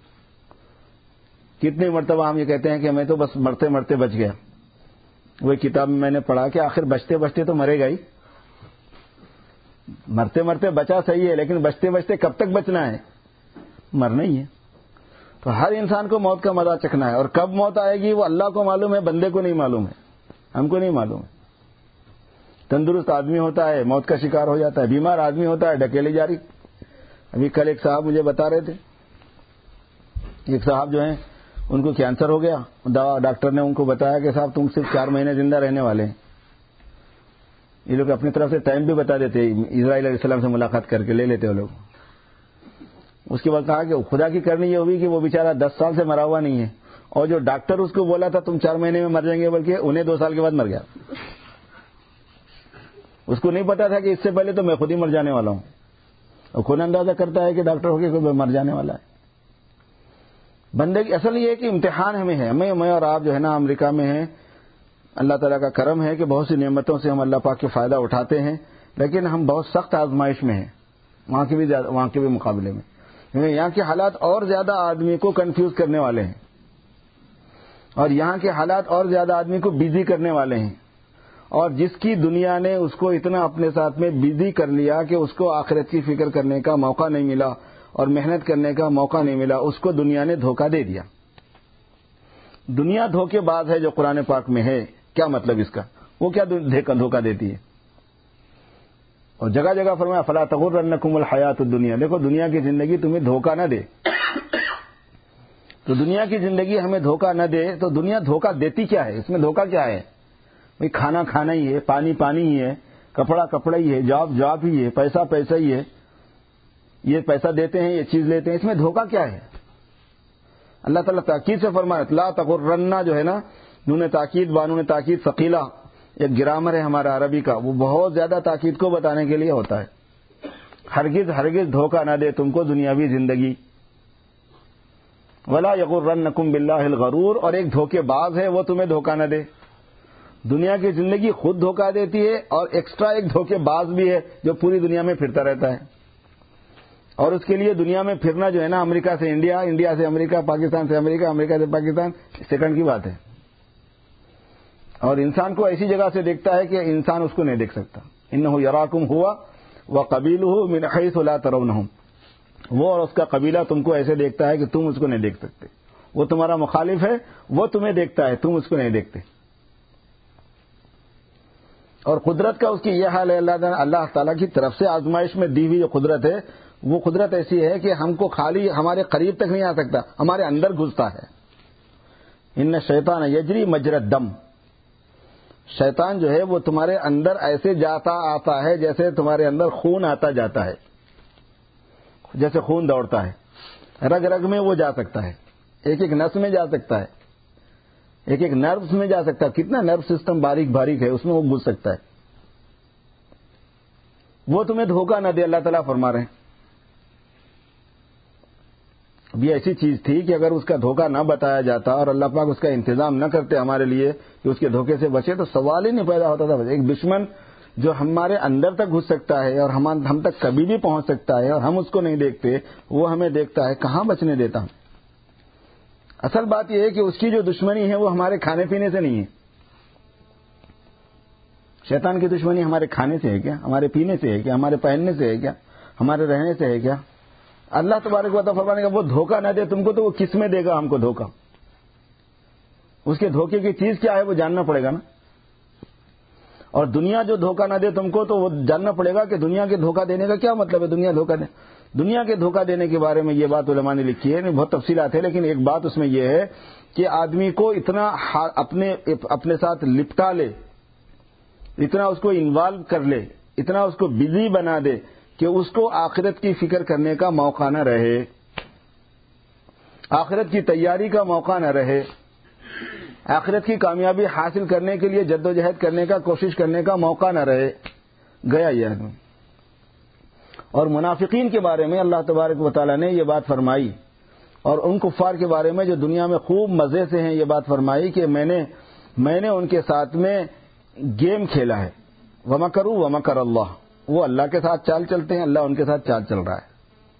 کتنی مرتبہ ہم یہ کہتے ہیں کہ میں تو بس مرتے مرتے بچ گیا. وہ کتاب میں نے پڑھا کہ آخر بچتے بچتے تو مرے گا ہی. مرتے مرتے بچا صحیح ہے، لیکن بچتے بچتے کب تک بچنا ہے؟ مرنا ہی ہے۔ تو ہر انسان کو موت کا مزہ چکھنا ہے، اور کب موت آئے گی وہ اللہ کو معلوم ہے، بندے کو نہیں معلوم ہے، ہم کو نہیں معلوم ہے۔ تندرست آدمی ہوتا ہے موت کا شکار ہو جاتا ہے، بیمار آدمی ہوتا ہے ڈھکیلی جاری۔ ابھی کل ایک صاحب مجھے بتا رہے تھے، ایک صاحب جو ہیں ان کو کینسر ہو گیا، ڈاکٹر نے ان کو بتایا کہ صاحب تم صرف 4 مہینے زندہ رہنے والے ہیں۔ یہ لوگ اپنی طرف سے ٹائم بھی بتا دیتے، اسرائیل علیہ السلام سے ملاقات کر کے لے لیتے وہ لوگ۔ اس کے بعد کہا کہ خدا کی کرنی یہ ہوئی کہ وہ بیچارہ 10 سال سے مرا ہوا نہیں ہے، اور جو ڈاکٹر اس کو بولا تھا تم 4 مہینے میں مر جائیں گے، بلکہ انہیں 2 سال کے بعد مر گیا۔ اس کو نہیں پتا تھا کہ اس سے پہلے تو میں خود ہی مر جانے والا ہوں، اور کون اندازہ کرتا ہے کہ ڈاکٹر ہو کے کوئی مر جانے والا ہے۔ بندے کی اصل یہ ہے کہ امتحان ہمیں ہے، میں اور آپ جو ہے نا امریکہ میں ہیں، اللہ تعالیٰ کا کرم ہے کہ بہت سی نعمتوں سے ہم اللہ پاک کے فائدہ اٹھاتے ہیں، لیکن ہم بہت سخت آزمائش میں ہیں وہاں کے بھی مقابلے میں۔ یہاں کے حالات اور زیادہ آدمی کو کنفیوز کرنے والے ہیں، اور یہاں کے حالات اور زیادہ آدمی کو بزی کرنے والے ہیں، اور جس کی دنیا نے اس کو اتنا اپنے ساتھ میں بزی کر لیا کہ اس کو آخرت کی فکر کرنے کا موقع نہیں ملا اور محنت کرنے کا موقع نہیں ملا، اس کو دنیا نے دھوکہ دے دیا۔ دنیا دھوکے باز ہے جو قرآن پاک میں ہے۔ کیا مطلب اس کا؟ وہ کیا دھوکہ دیتی ہے؟ اور جگہ جگہ فرمایا فلا تغرنکم الحیات الدنیا، دیکھو دنیا کی زندگی تمہیں دھوکہ نہ دے۔ تو دنیا کی زندگی ہمیں دھوکہ نہ دے، تو دنیا دھوکہ دیتی کیا ہے؟ اس میں دھوکہ کیا ہے؟ بھئی کھانا کھانا ہی ہے، پانی پانی ہی ہے، کپڑا کپڑا ہی ہے، جاب جاب ہی ہے، پیسہ پیسہ ہی ہے، یہ پیسہ دیتے ہیں، یہ چیز لیتے ہیں، اس میں دھوکہ کیا ہے؟ اللہ تعالیٰ تاکید سے فرمایا لا تغرنہ جو ہے نا، نون تاکید بانون تاکید ثقیلہ، ایک گرامر ہے ہمارا عربی کا، وہ بہت زیادہ تاکید کو بتانے کے لیے ہوتا ہے۔ ہرگز ہرگز دھوکہ نہ دے تم کو دنیاوی زندگی۔ ولا یغرنکم باللہ الغرور، اور ایک دھوکے باز ہے وہ تمہیں دھوکہ نہ دے۔ دنیا کی زندگی خود دھوکہ دیتی ہے، اور ایکسٹرا ایک دھوکے باز بھی ہے جو پوری دنیا میں پھرتا رہتا ہے، اور اس کے لیے دنیا میں پھرنا جو ہے نا امریکہ سے انڈیا، انڈیا سے امریکہ، پاکستان سے امریکہ، امریکہ سے پاکستان، سیکنڈ کی بات ہے۔ اور انسان کو ایسی جگہ سے دیکھتا ہے کہ انسان اس کو نہیں دیکھ سکتا۔ انہ یراکم ہوا وقبیلہ من حیث لا ترونہم، وہ اور اس کا قبیلہ تم کو ایسے دیکھتا ہے کہ تم اس کو نہیں دیکھ سکتے۔ وہ تمہارا مخالف ہے، وہ تمہیں دیکھتا ہے، تم اس کو نہیں دیکھتے۔ اور قدرت کا اس کی یہ حال ہے، اللہ تعالیٰ کی طرف سے آزمائش میں دی ہوئی جو قدرت ہے، وہ قدرت ایسی ہے کہ ہم کو خالی ہمارے قریب تک نہیں آ سکتا، ہمارے اندر گھستا ہے۔ ان الشیطان یجری مجری الدم، شیطان جو ہے وہ تمہارے اندر ایسے جاتا آتا ہے جیسے تمہارے اندر خون آتا جاتا ہے، جیسے خون دوڑتا ہے، رگ رگ میں وہ جا سکتا ہے، ایک ایک نس میں جا سکتا ہے، ایک ایک نروس میں جا سکتا ہے۔ کتنا نرو سسٹم باریک باریک ہے، اس میں وہ گھس سکتا ہے۔ وہ تمہیں دھوکہ نہ دے، اللہ تعالیٰ فرما رہے ہیں۔ اب یہ ایسی چیز تھی کہ اگر اس کا دھوکہ نہ بتایا جاتا اور اللہ پاک اس کا انتظام نہ کرتے ہمارے لیے کہ اس کے دھوکے سے بچے، تو سوال ہی نہیں پیدا ہوتا تھا۔ ایک دشمن جو ہمارے اندر تک گھس سکتا ہے اور ہم تک کبھی بھی پہنچ سکتا ہے اور ہم اس کو نہیں دیکھتے، وہ ہمیں دیکھتا ہے، کہاں بچنے دیتا ہم؟ اصل بات یہ ہے کہ اس کی جو دشمنی ہے وہ ہمارے کھانے پینے سے نہیں ہے۔ شیطان کی دشمنی ہمارے کھانے سے ہے کیا؟ ہمارے پینے سے ہے کیا؟ ہمارے پہننے سے ہے کیا؟ ہمارے رہنے سے ہے کیا؟ اللہ تبارک و تعالیٰ فرمانے کا وہ دھوکہ نہ دے تم کو، تو وہ کس میں دے گا ہم کو دھوکہ؟ اس کے دھوکے کی چیز کیا ہے وہ جاننا پڑے گا نا۔ اور دنیا جو دھوکہ نہ دے تم کو، تو وہ جاننا پڑے گا کہ دنیا کے دھوکہ دینے کا کیا مطلب ہے۔ دنیا دھوکہ دے، دنیا کے دھوکہ دینے کے بارے میں یہ بات علماء نے لکھی ہے، بہت تفصیلات ہے، لیکن ایک بات اس میں یہ ہے کہ آدمی کو اتنا اپنے ساتھ لپٹا لے، اتنا اس کو انوالو کر لے، اتنا اس کو بزی بنا دے کہ اس کو آخرت کی فکر کرنے کا موقع نہ رہے، آخرت کی تیاری کا موقع نہ رہے، آخرت کی کامیابی حاصل کرنے کے لیے جدوجہد کرنے کا، کوشش کرنے کا موقع نہ رہے، گیا یہ آدمی۔ اور منافقین کے بارے میں اللہ تبارک و تعالیٰ نے یہ بات فرمائی، اور ان کفار کے بارے میں جو دنیا میں خوب مزے سے ہیں یہ بات فرمائی کہ میں نے ان کے ساتھ میں گیم کھیلا ہے۔ وَمَكَرُوا وَمَكَرَ اللَّهُ، وہ اللہ کے ساتھ چال چلتے ہیں، اللہ ان کے ساتھ چال چل رہا ہے۔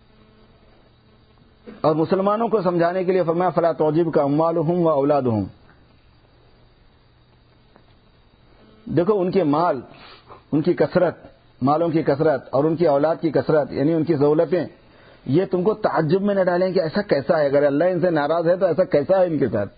اور مسلمانوں کو سمجھانے کے لیے فرمایا فَلَا تُعْجِبْكَ أَمْوَالُهُمْ وَأَوْلَادُهُمْ، دیکھو ان کے مال، ان کی کثرت، مالوں کی کثرت اور ان کی اولاد کی کثرت یعنی ان کی سہولتیں، یہ تم کو تعجب میں نہ ڈالیں کہ ایسا کیسا ہے، اگر اللہ ان سے ناراض ہے تو ایسا کیسا ہے ان کے ساتھ.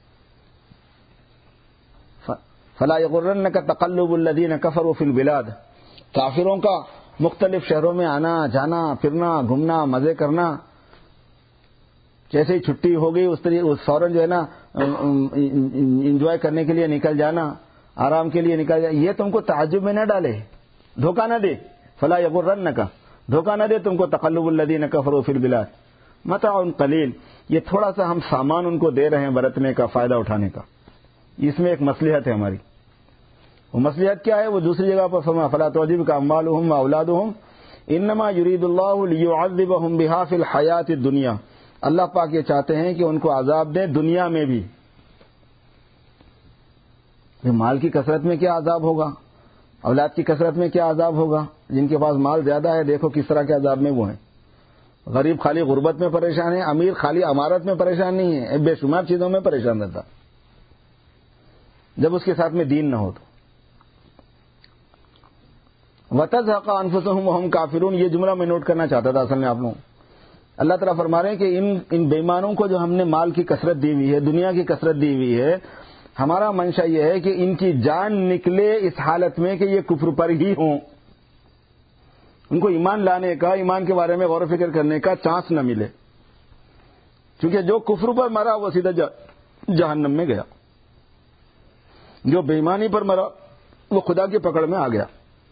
فلا یغرنک تقلب الذین کفروا فی البلاد، کافروں کا مختلف شہروں میں آنا جانا پھرنا گھومنا مزے کرنا، جیسے ہی چھٹی ہو گئی اس طریقے فوراً جو ہے نا انجوائے کرنے کے لیے نکل جانا، آرام کے لیے نکل جانا، یہ تم کو تعجب میں نہ ڈالے، دھوکہ نہ دے. فلا یغرنک، دھوکہ نہ دے تم کو تقلب الذین کفروا فی البلاد متاع قلیل، یہ تھوڑا سا ہم سامان ان کو دے رہے ہیں برتنے کا، فائدہ اٹھانے کا. اس میں ایک مصلحت ہے ہماری. وہ مصلحت کیا ہے؟ وہ دوسری جگہ پر فرمایا فلا تعجبک اموالهم واولادهم انما یرید اللہ لیعذبهم بها فی الحیات الدنیا. اللہ پاک یہ چاہتے ہیں کہ ان کو عذاب دیں دنیا میں بھی. مال کی کثرت میں کیا عذاب ہوگا، اولاد کی کثرت میں کیا عذاب ہوگا. جن کے پاس مال زیادہ ہے دیکھو کس طرح کے عذاب میں وہ ہیں. غریب خالی غربت میں پریشان ہے، امیر خالی امارت میں پریشان نہیں ہے، بے شمار چیزوں میں پریشان رہتا جب اس کے ساتھ میں دین نہ ہو تو. وَتَزْهَقَ أَنفُسُهُمْ وَهُمْ كَافِرُونَ، یہ جملہ میں نوٹ کرنا چاہتا تھا اصل میں آپ لوگوں. اللہ تعالیٰ فرما رہے ہیں کہ ان بےایمانوں کو جو ہم نے مال کی کثرت دی ہوئی ہے، دنیا کی کثرت دی ہوئی ہے، ہمارا منشا یہ ہے کہ ان کی جان نکلے اس حالت میں کہ یہ کفر پر ہی ہوں، ان کو ایمان لانے کا، ایمان کے بارے میں غور و فکر کرنے کا چانس نہ ملے. کیونکہ جو کفر پر مرا وہ سیدھا جہنم میں گیا، جو بے ایمانی پر مرا وہ خدا کی پکڑ میں آ گیا.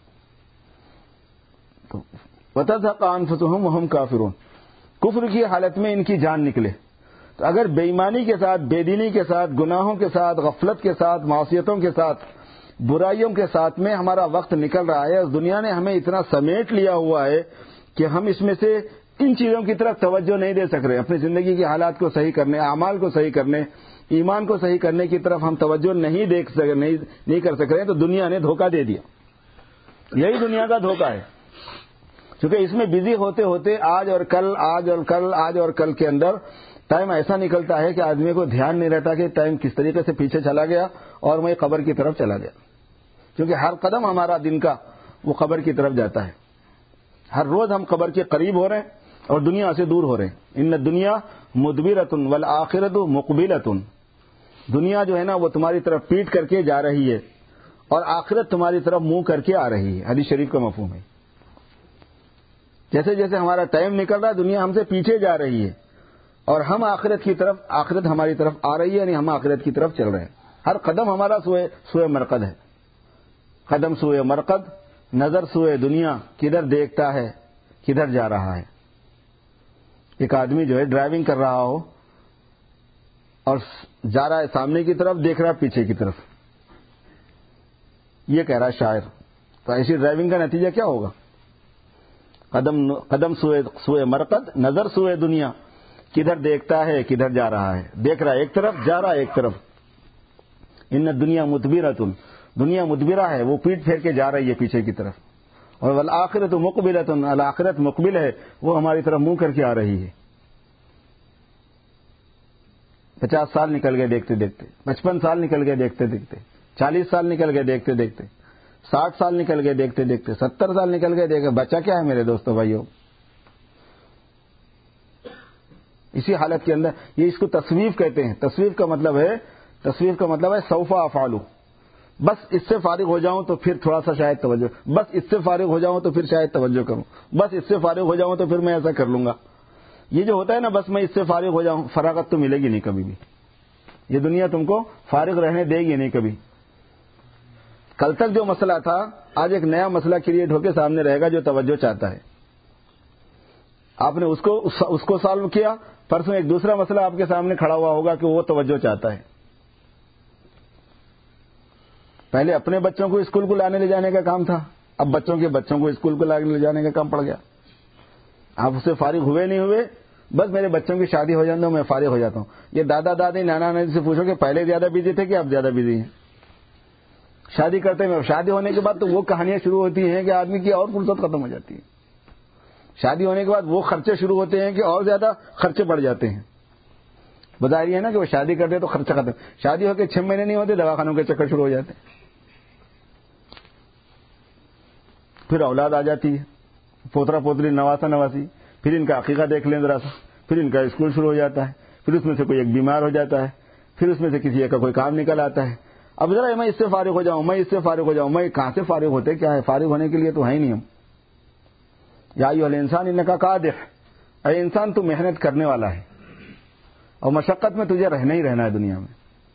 وَتَزْهَقَ أَنفُسُهُمْ وَهُمْ كَافِرُونَ، کفر کی حالت میں ان کی جان نکلے. تو اگر بے ایمانی کے ساتھ، بے دینی کے ساتھ، گناہوں کے ساتھ، غفلت کے ساتھ، معصیتوں کے ساتھ، برائیوں کے ساتھ میں ہمارا وقت نکل رہا ہے، اس دنیا نے ہمیں اتنا سمیٹ لیا ہوا ہے کہ ہم اس میں سے ان چیزوں کی طرف توجہ نہیں دے سک رہے. اپنی زندگی کے حالات کو صحیح کرنے، اعمال کو صحیح کرنے، ایمان کو صحیح کرنے کی طرف ہم توجہ نہیں کر سک رہے. تو دنیا نے دھوکہ دے دیا. یہی دنیا کا دھوکہ ہے. کیونکہ اس میں بزی ہوتے ہوتے آج اور کل کے اندر ٹائم ایسا نکلتا ہے کہ آدمی کو دھیان نہیں رہتا کہ ٹائم کس طریقے سے پیچھے چلا گیا اور میں قبر کی طرف چلا گیا. کیونکہ ہر قدم ہمارا دن کا وہ قبر کی طرف جاتا ہے. ہر روز ہم قبر کے قریب ہو رہے ہیں اور دنیا سے دور ہو رہے ہیں. ان الدنیا مدبرۃ والآخرۃ مقبلۃ، دنیا جو ہے نا وہ تمہاری طرف پیٹ کر کے جا رہی ہے اور آخرت تمہاری طرف منہ کر کے آ رہی ہے. حدیث شریف کا مفہوم ہے. جیسے جیسے ہمارا ٹائم نکل رہا ہے دنیا ہم سے پیچھے جا رہی ہے اور ہم آخرت کی طرف، آخرت ہماری طرف آ رہی ہے، یعنی ہم آخرت کی طرف چل رہے ہیں. ہر قدم ہمارا سوئے مرقد ہے. قدم سوئے مرقد، نظر سوئے دنیا، کدھر دیکھتا ہے کدھر جا رہا ہے. ایک آدمی جو ہے ڈرائیونگ کر رہا ہو اور جا رہا ہے سامنے کی طرف، دیکھ رہا ہے پیچھے کی طرف، یہ کہہ رہا ہے شاعر. تو ایسی ڈرائیونگ کا نتیجہ کیا ہوگا؟ قدم سوئے مرقد، نظر سوئے دنیا، کدھر دیکھتا ہے کدھر جا رہا ہے. دیکھ رہا ہے ایک طرف، جا رہا ہے ایک طرف. ان الدنیا مدبرۃ، دنیا مدبرہ ہے، وہ پیٹ پھیر کے جا رہی ہے پیچھے کی طرف. اور والآخرۃ مقبلۃ، الآخرت مقبل ہے، وہ ہماری طرف منہ کر کے آ رہی ہے. 50 سال نکل گئے دیکھتے دیکھتے، 55 سال نکل گئے دیکھتے دیکھتے، 40 سال نکل گئے دیکھتے دیکھتے، 60 سال نکل گئے دیکھتے دیکھتے، 70 سال نکل گئے دیکھتے. بچا کیا ہے میرے دوستوں بھائیوں؟ اسی حالت کے اندر یہ اس کو تصویف کہتے ہیں. تصویف کا مطلب ہے سوف افعل، بس اس سے فارغ ہو جاؤں تو پھر تھوڑا سا شاید توجہ، بس اس سے فارغ ہو جاؤں تو پھر شاید توجہ کروں، بس اس سے فارغ ہو جاؤں تو پھر میں ایسا کر لوں گا. یہ جو ہوتا ہے نا، بس میں اس سے فارغ ہو جاؤں، فراغت تو ملے گی نہیں کبھی بھی. یہ دنیا تم کو فارغ رہنے دے گی نہیں کبھی. کل تک جو مسئلہ تھا آج ایک نیا مسئلہ کریٹ ہو کے سامنے رہے گا جو توجہ چاہتا ہے. آپ نے اس کو سالو کیا، پرسوں ایک دوسرا مسئلہ آپ کے سامنے کھڑا ہوا ہوگا کہ وہ توجہ چاہتا ہے. پہلے اپنے بچوں کو اسکول کو لانے لے جانے کا کام تھا، اب بچوں کے بچوں کو اسکول کو لانے لے جانے کا کام پڑ گیا. آپ اس سے فارغ ہوئے نہیں ہوئے، بس میرے بچوں کی شادی ہو جانے دو میں فارغ ہو جاتا ہوں. یہ دادا دادی نانا نانی سے پوچھو کہ پہلے زیادہ بزی تھے کہ اب زیادہ بزی ہیں. شادی کرتے ہیں، شادی ہونے کے بعد تو وہ کہانیاں شروع ہوتی ہیں کہ آدمی کی اور فرصت ختم ہو جاتی ہے. شادی ہونے کے بعد وہ خرچے شروع ہوتے ہیں کہ اور زیادہ خرچے بڑھ جاتے ہیں. بتا رہی ہے نا کہ وہ شادی کرتے تو خرچہ ختم، شادی ہو کے 6 مہینے نہیں ہوتے دواخانوں کے چکر شروع ہو جاتے ہیں. پھر اولاد آ جاتی ہے، پوترا پوتری، نواسا نواسی، پھر ان کا عقیقہ دیکھ لیں ذرا سا، پھر ان کا اسکول شروع ہو جاتا ہے، پھر اس میں سے کوئی ایک بیمار ہو جاتا ہے، پھر اس میں سے کسی ایک کا کوئی کام نکل آتا ہے. اب ذرا میں اس سے فارغ ہو جاؤں، میں اس سے فارغ ہو جاؤں، میں کہاں سے فارغ ہوتے کیا ہے؟ فارغ ہونے کے لیے تو ہے ہی نہیں ہم. یا ایھا الانسان انک کادح، اے انسان تو محنت کرنے والا ہے اور مشقت میں تجھے رہنا ہی رہنا ہے دنیا میں.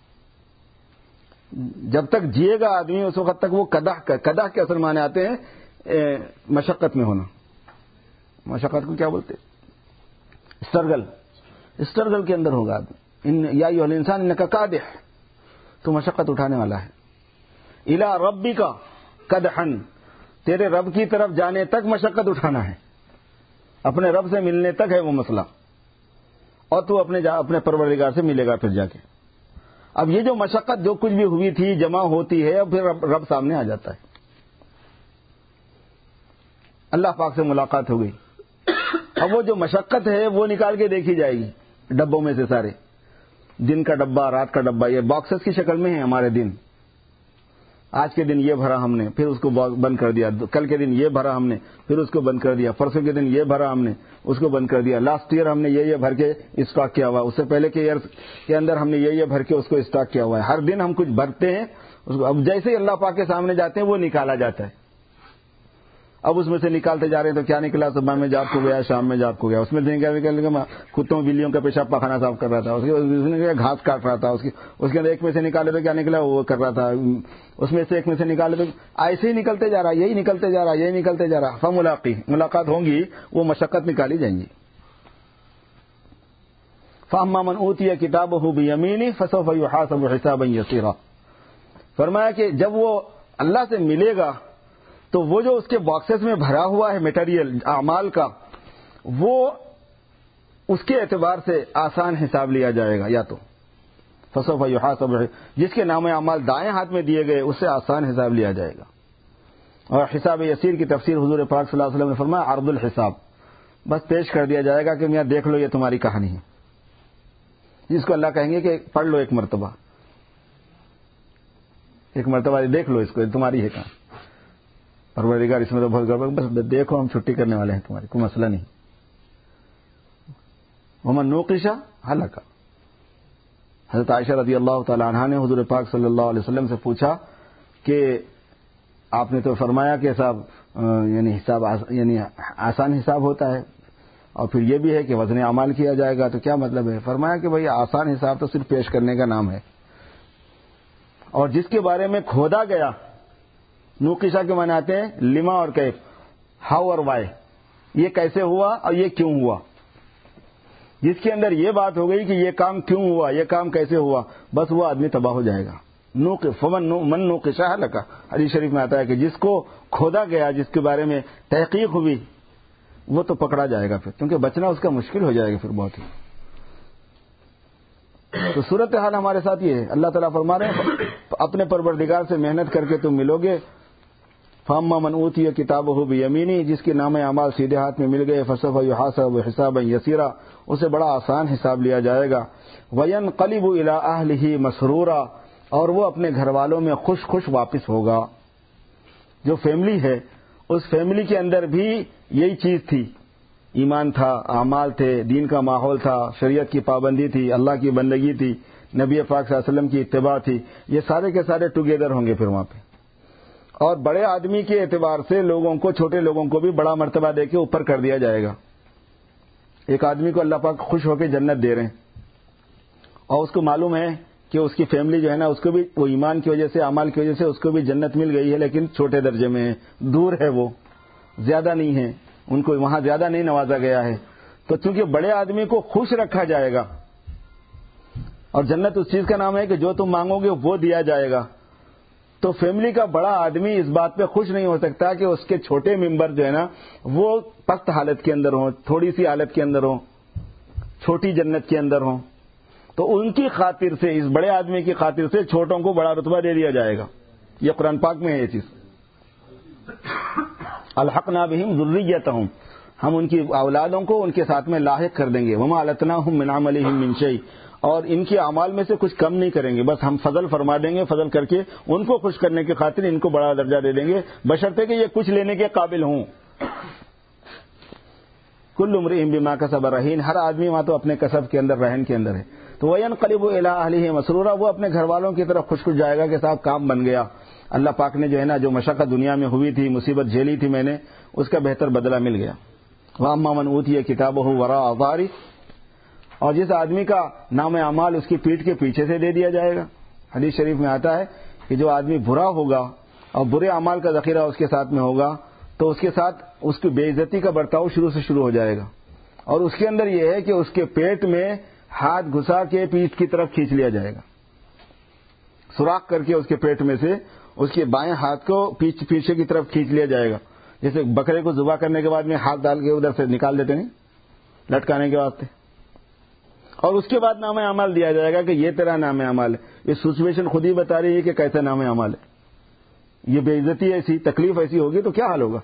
جب تک جیے گا آدمی اس وقت تک وہ قدح کے اثر مانے آتے ہیں مشقت میں ہونا. مشقت کو کیا بولتے؟ اسٹرگل کے اندر ہوگا آدمی. یا ایھا الانسان انک کادح، تو مشقت اٹھانے والا ہے. الی ربک قدحا، تیرے رب کی طرف جانے تک مشقت اٹھانا ہے، اپنے رب سے ملنے تک ہے وہ مسئلہ، اور تو اپنے پروردگار سے ملے گا پھر جا کے. اب یہ جو مشقت جو کچھ بھی ہوئی تھی جمع ہوتی ہے، اب پھر رب سامنے آ جاتا ہے. اللہ پاک سے ملاقات ہو گئی. اب وہ جو مشقت ہے وہ نکال کے دیکھی جائے گی ڈبوں میں سے سارے. دن کا ڈبہ، رات کا ڈبہ، یہ باکسز کی شکل میں ہیں ہمارے دن. آج کے دن یہ بھرا ہم نے، پھر اس کو بند کر دیا. کل کے دن یہ بھرا ہم نے، پھر اس کو بند کر دیا. پرسوں کے دن یہ بھرا ہم نے، اس کو بند کر دیا. لاسٹ ایئر ہم نے یہ بھر کے اسٹاک کیا ہوا ہے، اس سے پہلے کے ایئر کے اندر ہم نے یہ بھر کے اس کو اسٹاک کیا ہوا ہے. ہر دن ہم کچھ بھرتے ہیں اس کو. اب جیسے ہی اللہ پاک کے سامنے جاتے ہیں وہ نکالا جاتا ہے. اب اس میں سے نکالتے جا رہے ہیں تو کیا نکلا؟ صبح میں جاب کو گیا، شام میں جاب کو گیا. اس میں کتوں بلیوں کا پیشاب پاخانہ صاف کر رہا تھا، اس نے گھاس کاٹ رہا تھا. اس کے اندر ایک میں سے نکالے تو کیا نکلا؟ وہ کر رہا تھا. اس میں سے ایک میں سے نکالے تو ایسے ہی نکلتے جا رہا، یہی نکلتے جا رہا، یہی نکلتے جا رہا. ملاقات ہوں گی، وہ مشقت نکالی جائیں گی. فاما من اوتی کتابہ بیمینہ فسوف یحاسب حسابا یسیرا. فرمایا کہ جب وہ اللہ سے ملے گا تو وہ جو اس کے باکسز میں بھرا ہوا ہے میٹیریل اعمال کا، وہ اس کے اعتبار سے آسان حساب لیا جائے گا. یا تو فسوف یحاسب، جس کے نام اعمال دائیں ہاتھ میں دیے گئے اس سے آسان حساب لیا جائے گا. اور حساب یسیر کی تفسیر حضور پاک صلی اللہ علیہ وسلم نے فرمایا عرض الحساب، بس پیش کر دیا جائے گا کہ میاں دیکھ لو یہ تمہاری کہانی ہے. جس کو اللہ کہیں گے کہ پڑھ لو ایک مرتبہ دیکھ لو اس کو، تمہاری ہے کہاں. پروردگار اس میں تو بہت گڑبڑ، بس دیکھو ہم چھٹی کرنے والے ہیں تمہاری، کوئی مسئلہ نہیں. ومن نوقش ہلک. حضرت عائشہ رضی اللہ تعالی عنہا نے حضور پاک صلی اللہ علیہ وسلم سے پوچھا کہ آپ نے تو فرمایا کہ صاحب یعنی آسان حساب ہوتا ہے، اور پھر یہ بھی ہے کہ وزن اعمال کیا جائے گا، تو کیا مطلب ہے؟ فرمایا کہ بھئی آسان حساب تو صرف پیش کرنے کا نام ہے، اور جس کے بارے میں کھودا گیا، نوقشہ کے معنی آتے ہیں لما اور کیف، ہاؤ اور وائی، یہ کیسے ہوا اور یہ کیوں ہوا. جس کے اندر یہ بات ہو گئی کہ یہ کام کیوں ہوا، یہ کام کیسے ہوا، بس وہ آدمی تباہ ہو جائے گا. من نوقشہ ہلک. حدیث شریف میں آتا ہے کہ جس کو کھودا گیا، جس کے بارے میں تحقیق ہوئی، وہ تو پکڑا جائے گا پھر، کیونکہ بچنا اس کا مشکل ہو جائے گا پھر بہت ہی. تو صورتحال ہمارے ساتھ یہ ہے. اللہ تعالیٰ فرما رہے ہیں اپنے پروردگار سے محنت کر کے تم ملو گے. فاما من اوتی کتابہ بیمینہ، جس کے نام اعمال سیدھے ہاتھ میں مل گئے، فسوف یحاسب حسابا یسیرا، اسے بڑا آسان حساب لیا جائے گا. وینقلب الی اہلہ مسرورا، اور وہ اپنے گھر والوں میں خوش واپس ہوگا. جو فیملی ہے اس فیملی کے اندر بھی یہی چیز تھی، ایمان تھا، اعمال تھے، دین کا ماحول تھا، شریعت کی پابندی تھی، اللہ کی بندگی تھی، نبی پاک صلی اللہ علیہ وسلم کی اتباع تھی. یہ سارے کے سارے ٹوگیدر ہوں گے پھر وہاں پہ. اور بڑے آدمی کے اعتبار سے لوگوں کو، چھوٹے لوگوں کو بھی بڑا مرتبہ دے کے اوپر کر دیا جائے گا. ایک آدمی کو اللہ پاک خوش ہو کے جنت دے رہے ہیں، اور اس کو معلوم ہے کہ اس کی فیملی جو ہے نا، اس کو بھی وہ ایمان کی وجہ سے، اعمال کی وجہ سے اس کو بھی جنت مل گئی ہے، لیکن چھوٹے درجے میں ہے، دور ہے، وہ زیادہ نہیں ہے، ان کو وہاں زیادہ نہیں نوازا گیا ہے. تو چونکہ بڑے آدمی کو خوش رکھا جائے گا، اور جنت اس چیز کا نام ہے کہ جو تم مانگو گے وہ دیا جائے گا، تو فیملی کا بڑا آدمی اس بات پہ خوش نہیں ہو سکتا کہ اس کے چھوٹے ممبر جو ہے نا وہ پست حالت کے اندر ہوں، تھوڑی سی حالت کے اندر ہوں، چھوٹی جنت کے اندر ہوں. تو ان کی خاطر سے، اس بڑے آدمی کی خاطر سے چھوٹوں کو بڑا رتبہ دے دیا جائے گا. یہ قرآن پاک میں ہے یہ چیز. الحقنا بہم ذریتہم، ہم ان کی اولادوں کو ان کے ساتھ میں لاحق کر دیں گے. وما التناہم من عملہم من شیء، اور ان کے اعمال میں سے کچھ کم نہیں کریں گے، بس ہم فضل فرما دیں گے، فضل کر کے ان کو خوش کرنے کی خاطر ان کو بڑا درجہ دے دیں گے، بشرطے کہ یہ کچھ لینے کے قابل ہوں۔ کل امرئ بما کسب رہین، ہر آدمی وہاں تو اپنے کسب کے اندر، رہن کے اندر ہے۔ تو وینقلب الی اہلہ مسرورا، وہ اپنے گھر والوں کی طرف خوش خوش جائے گا کہ صاحب کام بن گیا، اللہ پاک نے جو ہے نا جو مشقت دنیا میں ہوئی تھی، مصیبت جھیلی تھی میں نے، اس کا بہتر بدلہ مل گیا۔ واما من اوتی کتابہ وراء ظہرہ، اور جس آدمی کا نام اعمال اس کی پیٹھ کے پیچھے سے دے دیا جائے گا۔ حدیث شریف میں آتا ہے کہ جو آدمی برا ہوگا اور برے اعمال کا ذخیرہ اس کے ساتھ میں ہوگا تو اس کے ساتھ اس کی بے عزتی کا برتاؤ شروع سے شروع ہو جائے گا، اور اس کے اندر یہ ہے کہ اس کے پیٹ میں ہاتھ گھسا کے پیٹھ کی طرف کھینچ لیا جائے گا، سوراخ کر کے اس کے پیٹ میں سے اس کے بائیں ہاتھ کو پیچھے کی طرف کھینچ لیا جائے گا، جیسے بکرے کو ذبح کرنے کے بعد میں ہاتھ ڈال کے ادھر سے نکال دیتے نہیں لٹکانے کے واسطے، اور اس کے بعد نام اعمال دیا جائے گا کہ یہ تیرا نام اعمال ہے۔ یہ سچویشن خود ہی بتا رہی ہے کہ کیسا نام اعمال ہے، یہ بے عزتی ایسی، تکلیف ایسی ہوگی تو کیا حال ہوگا۔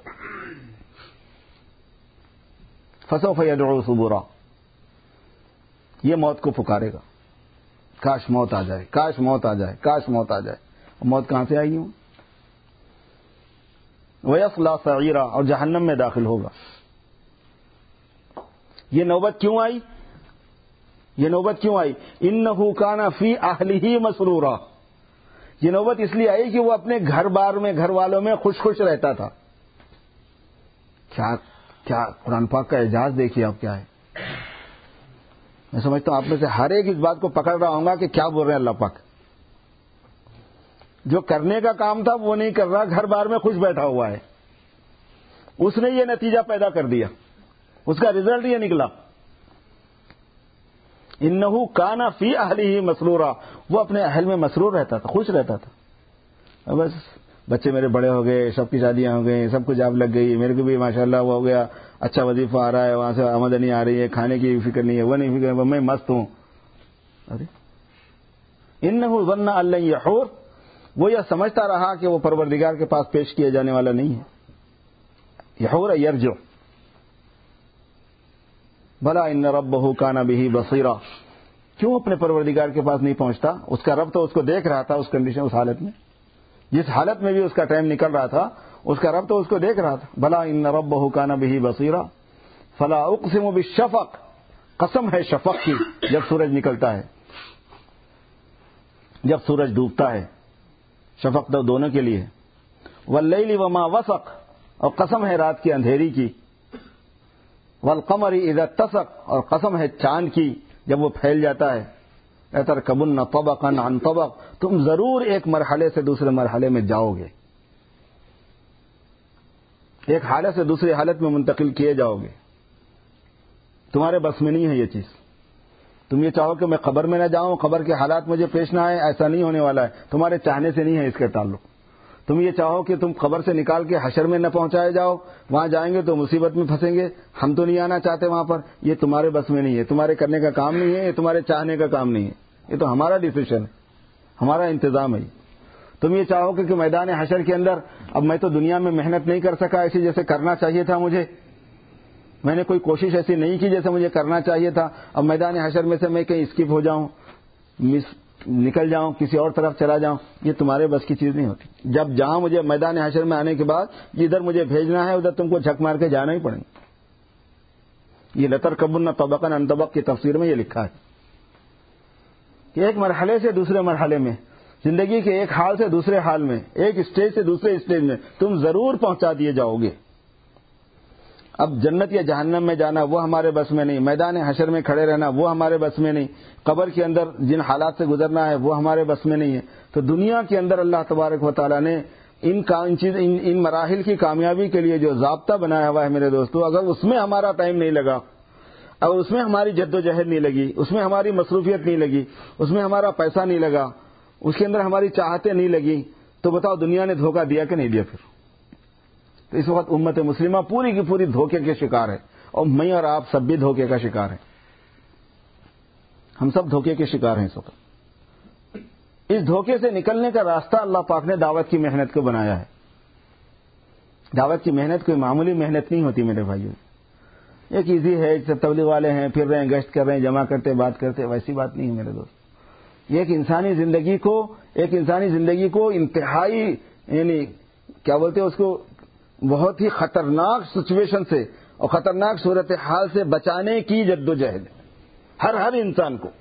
فسوف یدعو ثبورا، یہ موت کو پکارے گا، کاش موت آ جائے، کاش موت آ جائے، کاش موت آ جائے۔ موت کہاں سے آئی ہوں؟ ویصلی سعیرا، اور جہنم میں داخل ہوگا۔ یہ نوبت کیوں آئی؟ یہ نوبت کیوں آئی؟ انہ کان فی اہلہ مسرورا، یہ نوبت اس لیے آئی کہ وہ اپنے گھر بار میں، گھر والوں میں خوش خوش رہتا تھا۔ کیا قرآن پاک کا اعجاز دیکھیے آپ کیا ہے۔ میں سمجھتا ہوں آپ میں سے ہر ایک اس بات کو پکڑ رہا ہوں گا کہ کیا بول رہے ہیں اللہ پاک۔ جو کرنے کا کام تھا وہ نہیں کر رہا، گھر بار میں خوش بیٹھا ہوا ہے، اس نے یہ نتیجہ پیدا کر دیا، اس کا رزلٹ یہ نکلا۔ انہو کان فی اہلہ مسرورا، وہ اپنے اہل میں مسرور رہتا تھا، خوش رہتا تھا۔ بس بچے میرے بڑے ہو گئے، سب کی شادیاں ہو گئی، سب کچھ جاب لگ گئی، میرے کو بھی ماشاءاللہ وہ ہو گیا، اچھا وظیفہ آ رہا ہے، وہاں سے آمدنی آ رہی ہے، کھانے کی فکر نہیں ہے، وہ نہیں فکر، میں مست ہوں۔ ارے انہ ظن ان لن یحور، وہ یہ سمجھتا رہا کہ وہ پروردگار کے پاس پیش کیا جانے والا نہیں ہے۔ یحور یرجع، بھلا ان ربہ کان بہ بصیرا، کیوں اپنے پروردگار کے پاس نہیں پہنچتا؟ اس کا رب تو اس کو دیکھ رہا تھا، اس کنڈیشن، اس حالت میں، جس حالت میں بھی اس کا ٹائم نکل رہا تھا، اس کا رب تو اس کو دیکھ رہا تھا۔ بھلا ان ربہ کان بہ بصیرا، فلا اقسم بالشفق، قسم ہے شفق کی، جب سورج نکلتا ہے، جب سورج ڈوبتا ہے، شفق تو دونوں کے لیے، واللیل وما وسق، اور قسم ہے رات کی اندھیری کی، والقمر اذا اتسق، اور قسم ہے چاند کی جب وہ پھیل جاتا ہے، لترکبن طبقا عن طبق، تم ضرور ایک مرحلے سے دوسرے مرحلے میں جاؤ گے، ایک حالت سے دوسری حالت میں منتقل کیے جاؤ گے، تمہارے بس میں نہیں ہے یہ چیز۔ تم یہ چاہو کہ میں قبر میں نہ جاؤں، قبر کے حالات مجھے پیش نہ آئے، ایسا نہیں ہونے والا ہے، تمہارے چاہنے سے نہیں ہے اس کا تعلق۔ تم یہ چاہو کہ تم قبر سے نکال کے حشر میں نہ پہنچائے جاؤ، وہاں جائیں گے تو مصیبت میں پھنسیں گے، ہم تو نہیں آنا چاہتے وہاں پر، یہ تمہارے بس میں نہیں ہے، تمہارے کرنے کا کام نہیں ہے، یہ تمہارے چاہنے کا کام نہیں ہے، یہ تو ہمارا ڈیسیشن ہے، ہمارا انتظام ہے۔ تم یہ چاہو کہ میدان حشر کے اندر، اب میں تو دنیا میں محنت نہیں کر سکا ایسی جیسے کرنا چاہیے تھا مجھے، میں نے کوئی کوشش ایسی نہیں کی جیسے مجھے کرنا چاہیے تھا، اب میدان حشر میں سے میں کہیں اسکپ ہو جاؤں، نکل جاؤں، کسی اور طرف چلا جاؤں، یہ تمہارے بس کی چیز نہیں ہوتی۔ جب جہاں مجھے میدان حشر میں آنے کے بعد جدھر مجھے بھیجنا ہے ادھر تم کو جھک مار کے جانا ہی پڑے گا۔ یہ لترکبن طبقا عن طبق کی تفسیر میں یہ لکھا ہے کہ ایک مرحلے سے دوسرے مرحلے میں، زندگی کے ایک حال سے دوسرے حال میں، ایک اسٹیج سے دوسرے اسٹیج میں تم ضرور پہنچا دیے جاؤ گے۔ اب جنت یا جہنم میں جانا وہ ہمارے بس میں نہیں، میدان حشر میں کھڑے رہنا وہ ہمارے بس میں نہیں، قبر کے اندر جن حالات سے گزرنا ہے وہ ہمارے بس میں نہیں ہے۔ تو دنیا کے اندر اللہ تبارک و تعالیٰ نے ان مراحل کی کامیابی کے لیے جو ضابطہ بنایا ہوا ہے میرے دوستو، اگر اس میں ہمارا ٹائم نہیں لگا، اگر اس میں ہماری جد و جہد نہیں لگی، اس میں ہماری مصروفیت نہیں لگی، اس میں ہمارا پیسہ نہیں لگا، اس کے اندر ہماری چاہتیں نہیں لگی، تو بتاؤ دنیا نے دھوکہ دیا کہ نہیں دیا پھر؟ تو اس وقت امت مسلمہ پوری کی پوری دھوکے کے شکار ہے، اور میں اور آپ سب بھی دھوکے کا شکار ہیں، ہم سب دھوکے کے شکار ہیں اس وقت۔ اس دھوکے سے نکلنے کا راستہ اللہ پاک نے دعوت کی محنت کو بنایا ہے۔ دعوت کی محنت کوئی معمولی محنت نہیں ہوتی میرے بھائیوں، ایک ایزی ہے، جیسے تبلیغ والے ہیں، پھر رہے ہیں، گشت کر رہے ہیں، جمع کرتے، بات کرتے، ویسی بات نہیں ہے میرے دوست. یہ ایک انسانی زندگی کو انتہائی، یعنی کیا بولتے ہیں اس کو، بہت ہی خطرناک سچویشن سے اور خطرناک صورتحال سے بچانے کی جدوجہد ہر انسان کو.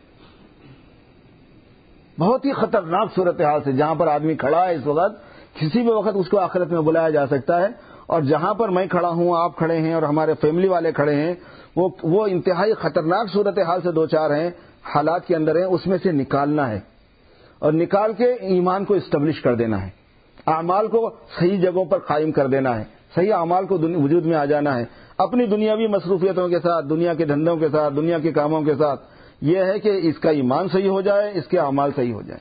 بہت ہی خطرناک صورتحال سے، جہاں پر آدمی کھڑا ہے اس وقت، کسی بھی وقت اس کو آخرت میں بلایا جا سکتا ہے. اور جہاں پر میں کھڑا ہوں، آپ کھڑے ہیں اور ہمارے فیملی والے کھڑے ہیں، وہ انتہائی خطرناک صورتحال سے دو چار ہیں، حالات کے اندر ہیں. اس میں سے نکالنا ہے اور نکال کے ایمان کو اسٹیبلش کر دینا ہے، اعمال کو صحیح جگہوں پر قائم کر دینا ہے، صحیح اعمال کو وجود میں آ جانا ہے. اپنی دنیاوی مصروفیتوں کے ساتھ، دنیا کے دھندوں کے ساتھ، دنیا کے کاموں کے ساتھ، یہ ہے کہ اس کا ایمان صحیح ہو جائے، اس کے اعمال صحیح ہو جائیں،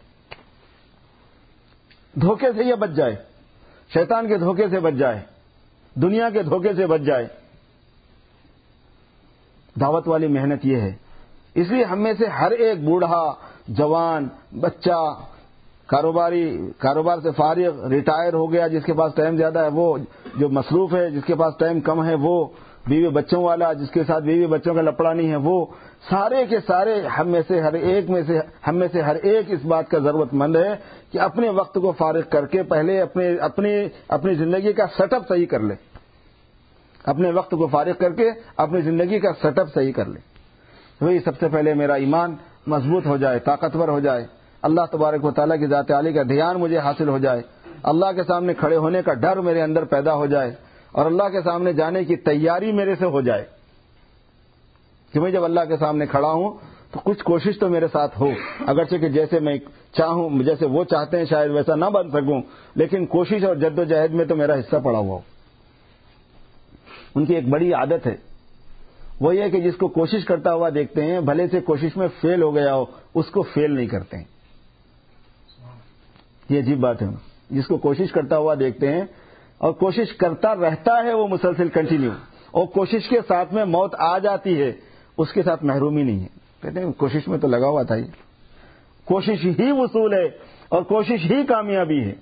دھوکے سے یہ بچ جائے، شیطان کے دھوکے سے بچ جائے، دنیا کے دھوکے سے بچ جائے. دعوت والی محنت یہ ہے. اس لیے ہم میں سے ہر ایک بوڑھا، جوان، بچہ، کاروبار سے فارغ، ریٹائر ہو گیا، جس کے پاس ٹائم زیادہ ہے وہ، جو مصروف ہے جس کے پاس ٹائم کم ہے وہ، بیوی بچوں والا جس کے ساتھ بیوی بچوں کا لپڑا نہیں ہے وہ، سارے کے سارے ہم میں سے ہر ایک اس بات کا ضرورت مند ہے کہ اپنے وقت کو فارغ کر کے پہلے اپنی زندگی کا سیٹ اپ صحیح کر لے. اپنے وقت کو فارغ کر کے اپنی زندگی کا سیٹ اپ صحیح کر لے. وہی سب سے پہلے میرا ایمان مضبوط ہو جائے، طاقتور ہو جائے، اللہ تبارک و تعالیٰ کی ذات عالی کا دھیان مجھے حاصل ہو جائے، اللہ کے سامنے کھڑے ہونے کا ڈر میرے اندر پیدا ہو جائے، اور اللہ کے سامنے جانے کی تیاری میرے سے ہو جائے کہ میں جب اللہ کے سامنے کھڑا ہوں تو کچھ کوشش تو میرے ساتھ ہو. اگرچہ کہ جیسے میں چاہوں، جیسے وہ چاہتے ہیں شاید ویسا نہ بن سکوں، لیکن کوشش اور جد و جہد میں تو میرا حصہ پڑا ہوا ہو. ان کی ایک بڑی عادت ہے، وہ یہ کہ جس کو کوشش کرتا ہوا دیکھتے ہیں، بھلے سے کوشش میں فیل ہو گیا ہو، اس کو فیل نہیں کرتے ہیں. یہ عجیب بات ہے. جس کو کوشش کرتا ہوا دیکھتے ہیں اور کوشش کرتا رہتا ہے وہ مسلسل کنٹینیو، اور کوشش کے ساتھ میں موت آ جاتی ہے، اس کے ساتھ محرومی نہیں ہے. کہتے ہیں کوشش میں تو لگا ہوا تھا، یہ کوشش ہی وصول ہے اور کوشش ہی کامیابی ہے.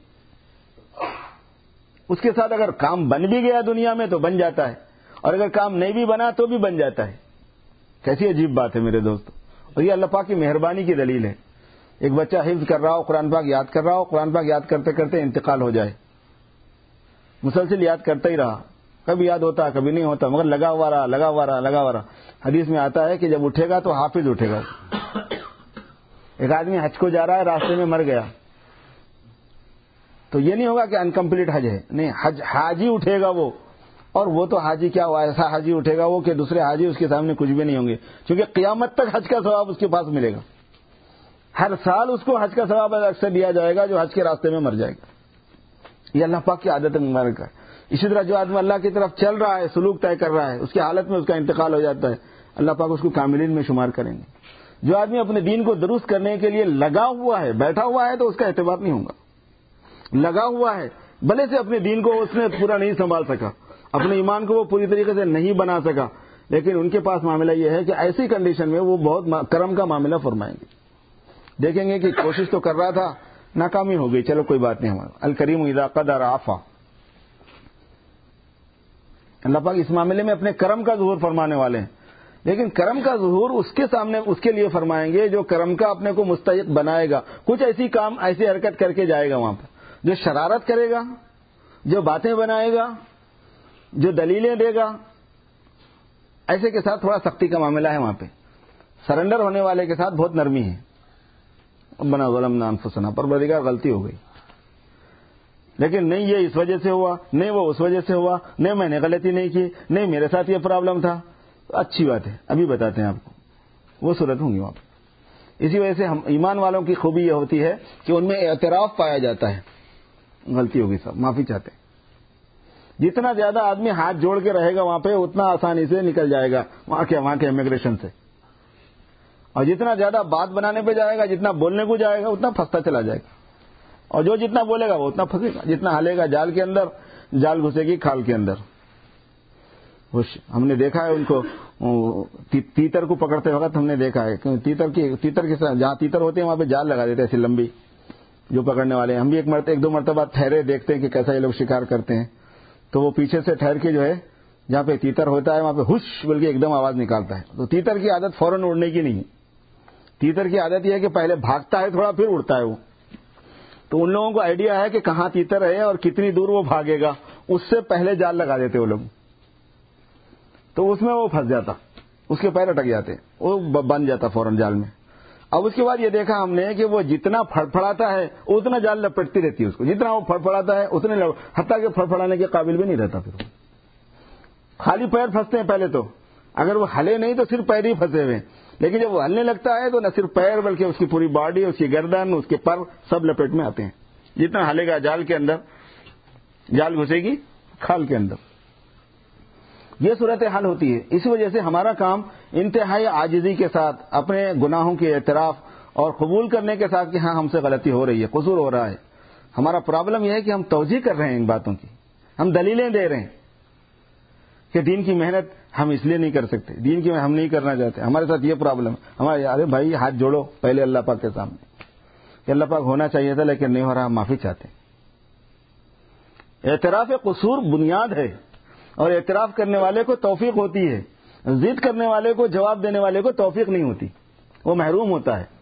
اس کے ساتھ اگر کام بن بھی گیا دنیا میں تو بن جاتا ہے، اور اگر کام نہیں بھی بنا تو بھی بن جاتا ہے. کیسی عجیب بات ہے میرے دوستو. اور یہ اللہ پاک کی مہربانی کی دلیل ہے. ایک بچہ حفظ کر رہا ہو، قرآن پاک یاد کر رہا ہو، قرآن پاک یاد کرتے کرتے انتقال ہو جائے، مسلسل یاد کرتا ہی رہا، کبھی یاد ہوتا کبھی نہیں ہوتا، مگر لگا ہوا رہا. حدیث میں آتا ہے کہ جب اٹھے گا تو حافظ اٹھے گا. ایک آدمی حج کو جا رہا ہے، راستے میں مر گیا، تو یہ نہیں ہوگا کہ انکمپلیٹ حج ہے، نہیں، حاجی اٹھے گا وہ. اور وہ تو حاجی کیا ہوا، ایسا حاجی اٹھے گا وہ کہ دوسرے حاجی اس کے سامنے کچھ بھی نہیں ہوں گے، کیونکہ قیامت تک حج کا ثواب اس کے پاس ملے گا. ہر سال اس کو حج کا ثواب اکثر دیا جائے گا جو حج کے راستے میں مر جائے گا. یہ اللہ پاک کی عادت مبارک ہے. اسی طرح جو آدمی اللہ کی طرف چل رہا ہے، سلوک طے کر رہا ہے، اس کی حالت میں اس کا انتقال ہو جاتا ہے، اللہ پاک اس کو کاملین میں شمار کریں گے. جو آدمی اپنے دین کو درست کرنے کے لیے لگا ہوا ہے، بیٹھا ہوا ہے، تو اس کا اعتبار نہیں ہوگا. لگا ہوا ہے، بھلے سے اپنے دین کو اس نے پورا نہیں سنبھال سکا، اپنے ایمان کو وہ پوری طریقے سے نہیں بنا سکا، لیکن ان کے پاس معاملہ یہ ہے کہ ایسی کنڈیشن میں وہ بہت کرم کا معاملہ فرمائیں گے. دیکھیں گے کہ کوشش تو کر رہا تھا، ناکامی ہو گئی، چلو کوئی بات نہیں. ہمارا الکریم اذا قدر عفا. اللہ پاک اس معاملے میں اپنے کرم کا ظہور فرمانے والے ہیں، لیکن کرم کا ظہور اس کے سامنے اس کے لیے فرمائیں گے جو کرم کا اپنے کو مستحق بنائے گا. کچھ ایسی حرکت کر کے جائے گا وہاں پہ، جو شرارت کرے گا، جو باتیں بنائے گا، جو دلیلیں دے گا، ایسے کے ساتھ تھوڑا سختی کا معاملہ ہے. وہاں پہ سرنڈر ہونے والے کے ساتھ بہت نرمی ہے. ربنا ظلمنا انفسنا، پروردگار غلطی ہو گئی، لیکن نہیں یہ اس وجہ سے ہوا، نہیں وہ اس وجہ سے ہوا، نہیں میں نے غلطی نہیں کی، نہیں میرے ساتھ یہ پرابلم تھا. اچھی بات ہے، ابھی بتاتے ہیں آپ کو، وہ صورت ہوں گی وہاں پہ. اسی وجہ سے ہم ایمان والوں کی خوبی یہ ہوتی ہے کہ ان میں اعتراف پایا جاتا ہے، غلطی ہوگی صاحب، معافی چاہتے ہیں. جتنا زیادہ آدمی ہاتھ جوڑ کے رہے گا وہاں پہ، اتنا آسانی سے نکل جائے گا وہاں کے امیگریشن سے. اور جتنا زیادہ بات بنانے پہ جائے گا، جتنا بولنے کو جائے گا، اتنا پھنستا چلا جائے گا. اور جو جتنا بولے گا وہ اتنا پھنسے گا، جتنا ہلے گا جال کے اندر، جال گھسے گی کھال کے اندر. ہم نے دیکھا ہے ان کو تیتر کو پکڑتے وقت، ہم نے دیکھا ہے کہ تیتر کے ساتھ جہاں تیتر ہوتے ہیں وہاں پہ جال لگا دیتے ہیں ایسی لمبی، جو پکڑنے والے ہیں. ہم بھی ایک دو مرتبہ ٹھہرے دیکھتے ہیں کہ کیسا یہ لوگ شکار کرتے ہیں. تو وہ پیچھے سے ٹھہر کے جو ہے جہاں پہ تیتر ہوتا ہے وہاں پہ ہوش بلکہ ایک دم آواز نکالتا ہے. تو تیتر کی عادت فوراً اڑنے کی نہیں ہے. تیتر کی عادت یہ ہے کہ پہلے بھاگتا ہے تھوڑا، پھر اڑتا ہے وہ. تو ان لوگوں کو آئیڈیا ہے کہ کہاں تیتر ہے اور کتنی دور وہ بھاگے گا، اس سے پہلے جال لگا دیتے وہ لوگ. تو اس میں وہ پھنس جاتا، اس کے پیر اٹک جاتے، وہ بن جاتا فوراً جال میں. اب اس کے بعد یہ دیکھا ہم نے کہ وہ جتنا پھڑپڑاتا ہے اتنا جال لپٹتی رہتی ہے اس کو، جتنا وہ پھڑپڑاتا ہے اتنے حتیٰ کہ پھڑپڑانے کے قابل بھی نہیں رہتا. پھر خالی پیر پھنستے ہیں پہلے تو، اگر وہ ہلے نہیں تو صرف پیر ہی پھنسے ہوئے، لیکن جب وہ ہلنے لگتا ہے تو نہ صرف پیر بلکہ اس کی پوری باڈی، اس کی گردن، اس کے پر سب لپیٹ میں آتے ہیں. جتنا ہلے گا جال کے اندر، جال گھسے گی کھال کے اندر. یہ صورت حال ہوتی ہے. اسی وجہ سے ہمارا کام انتہائی عاجزی کے ساتھ اپنے گناہوں کے اعتراف اور قبول کرنے کے ساتھ کہ ہاں ہم سے غلطی ہو رہی ہے، قصور ہو رہا ہے. ہمارا پرابلم یہ ہے کہ ہم توجیہ کر رہے ہیں ان باتوں کی، ہم دلیلیں دے رہے ہیں کہ دین کی محنت ہم اس لیے نہیں کر سکتے، دین کی ہم نہیں کرنا چاہتے. ہمارے ساتھ یہ پرابلم ہے. ہمارے ارے بھائی ہاتھ جوڑو پہلے اللہ پاک کے سامنے کہ اللہ پاک ہونا چاہیے تھا لیکن نہیں ہو رہا، ہم معافی چاہتے ہیں. اعتراف قصور بنیاد ہے، اور اعتراف کرنے والے کو توفیق ہوتی ہے. ضد کرنے والے کو، جواب دینے والے کو توفیق نہیں ہوتی، وہ محروم ہوتا ہے.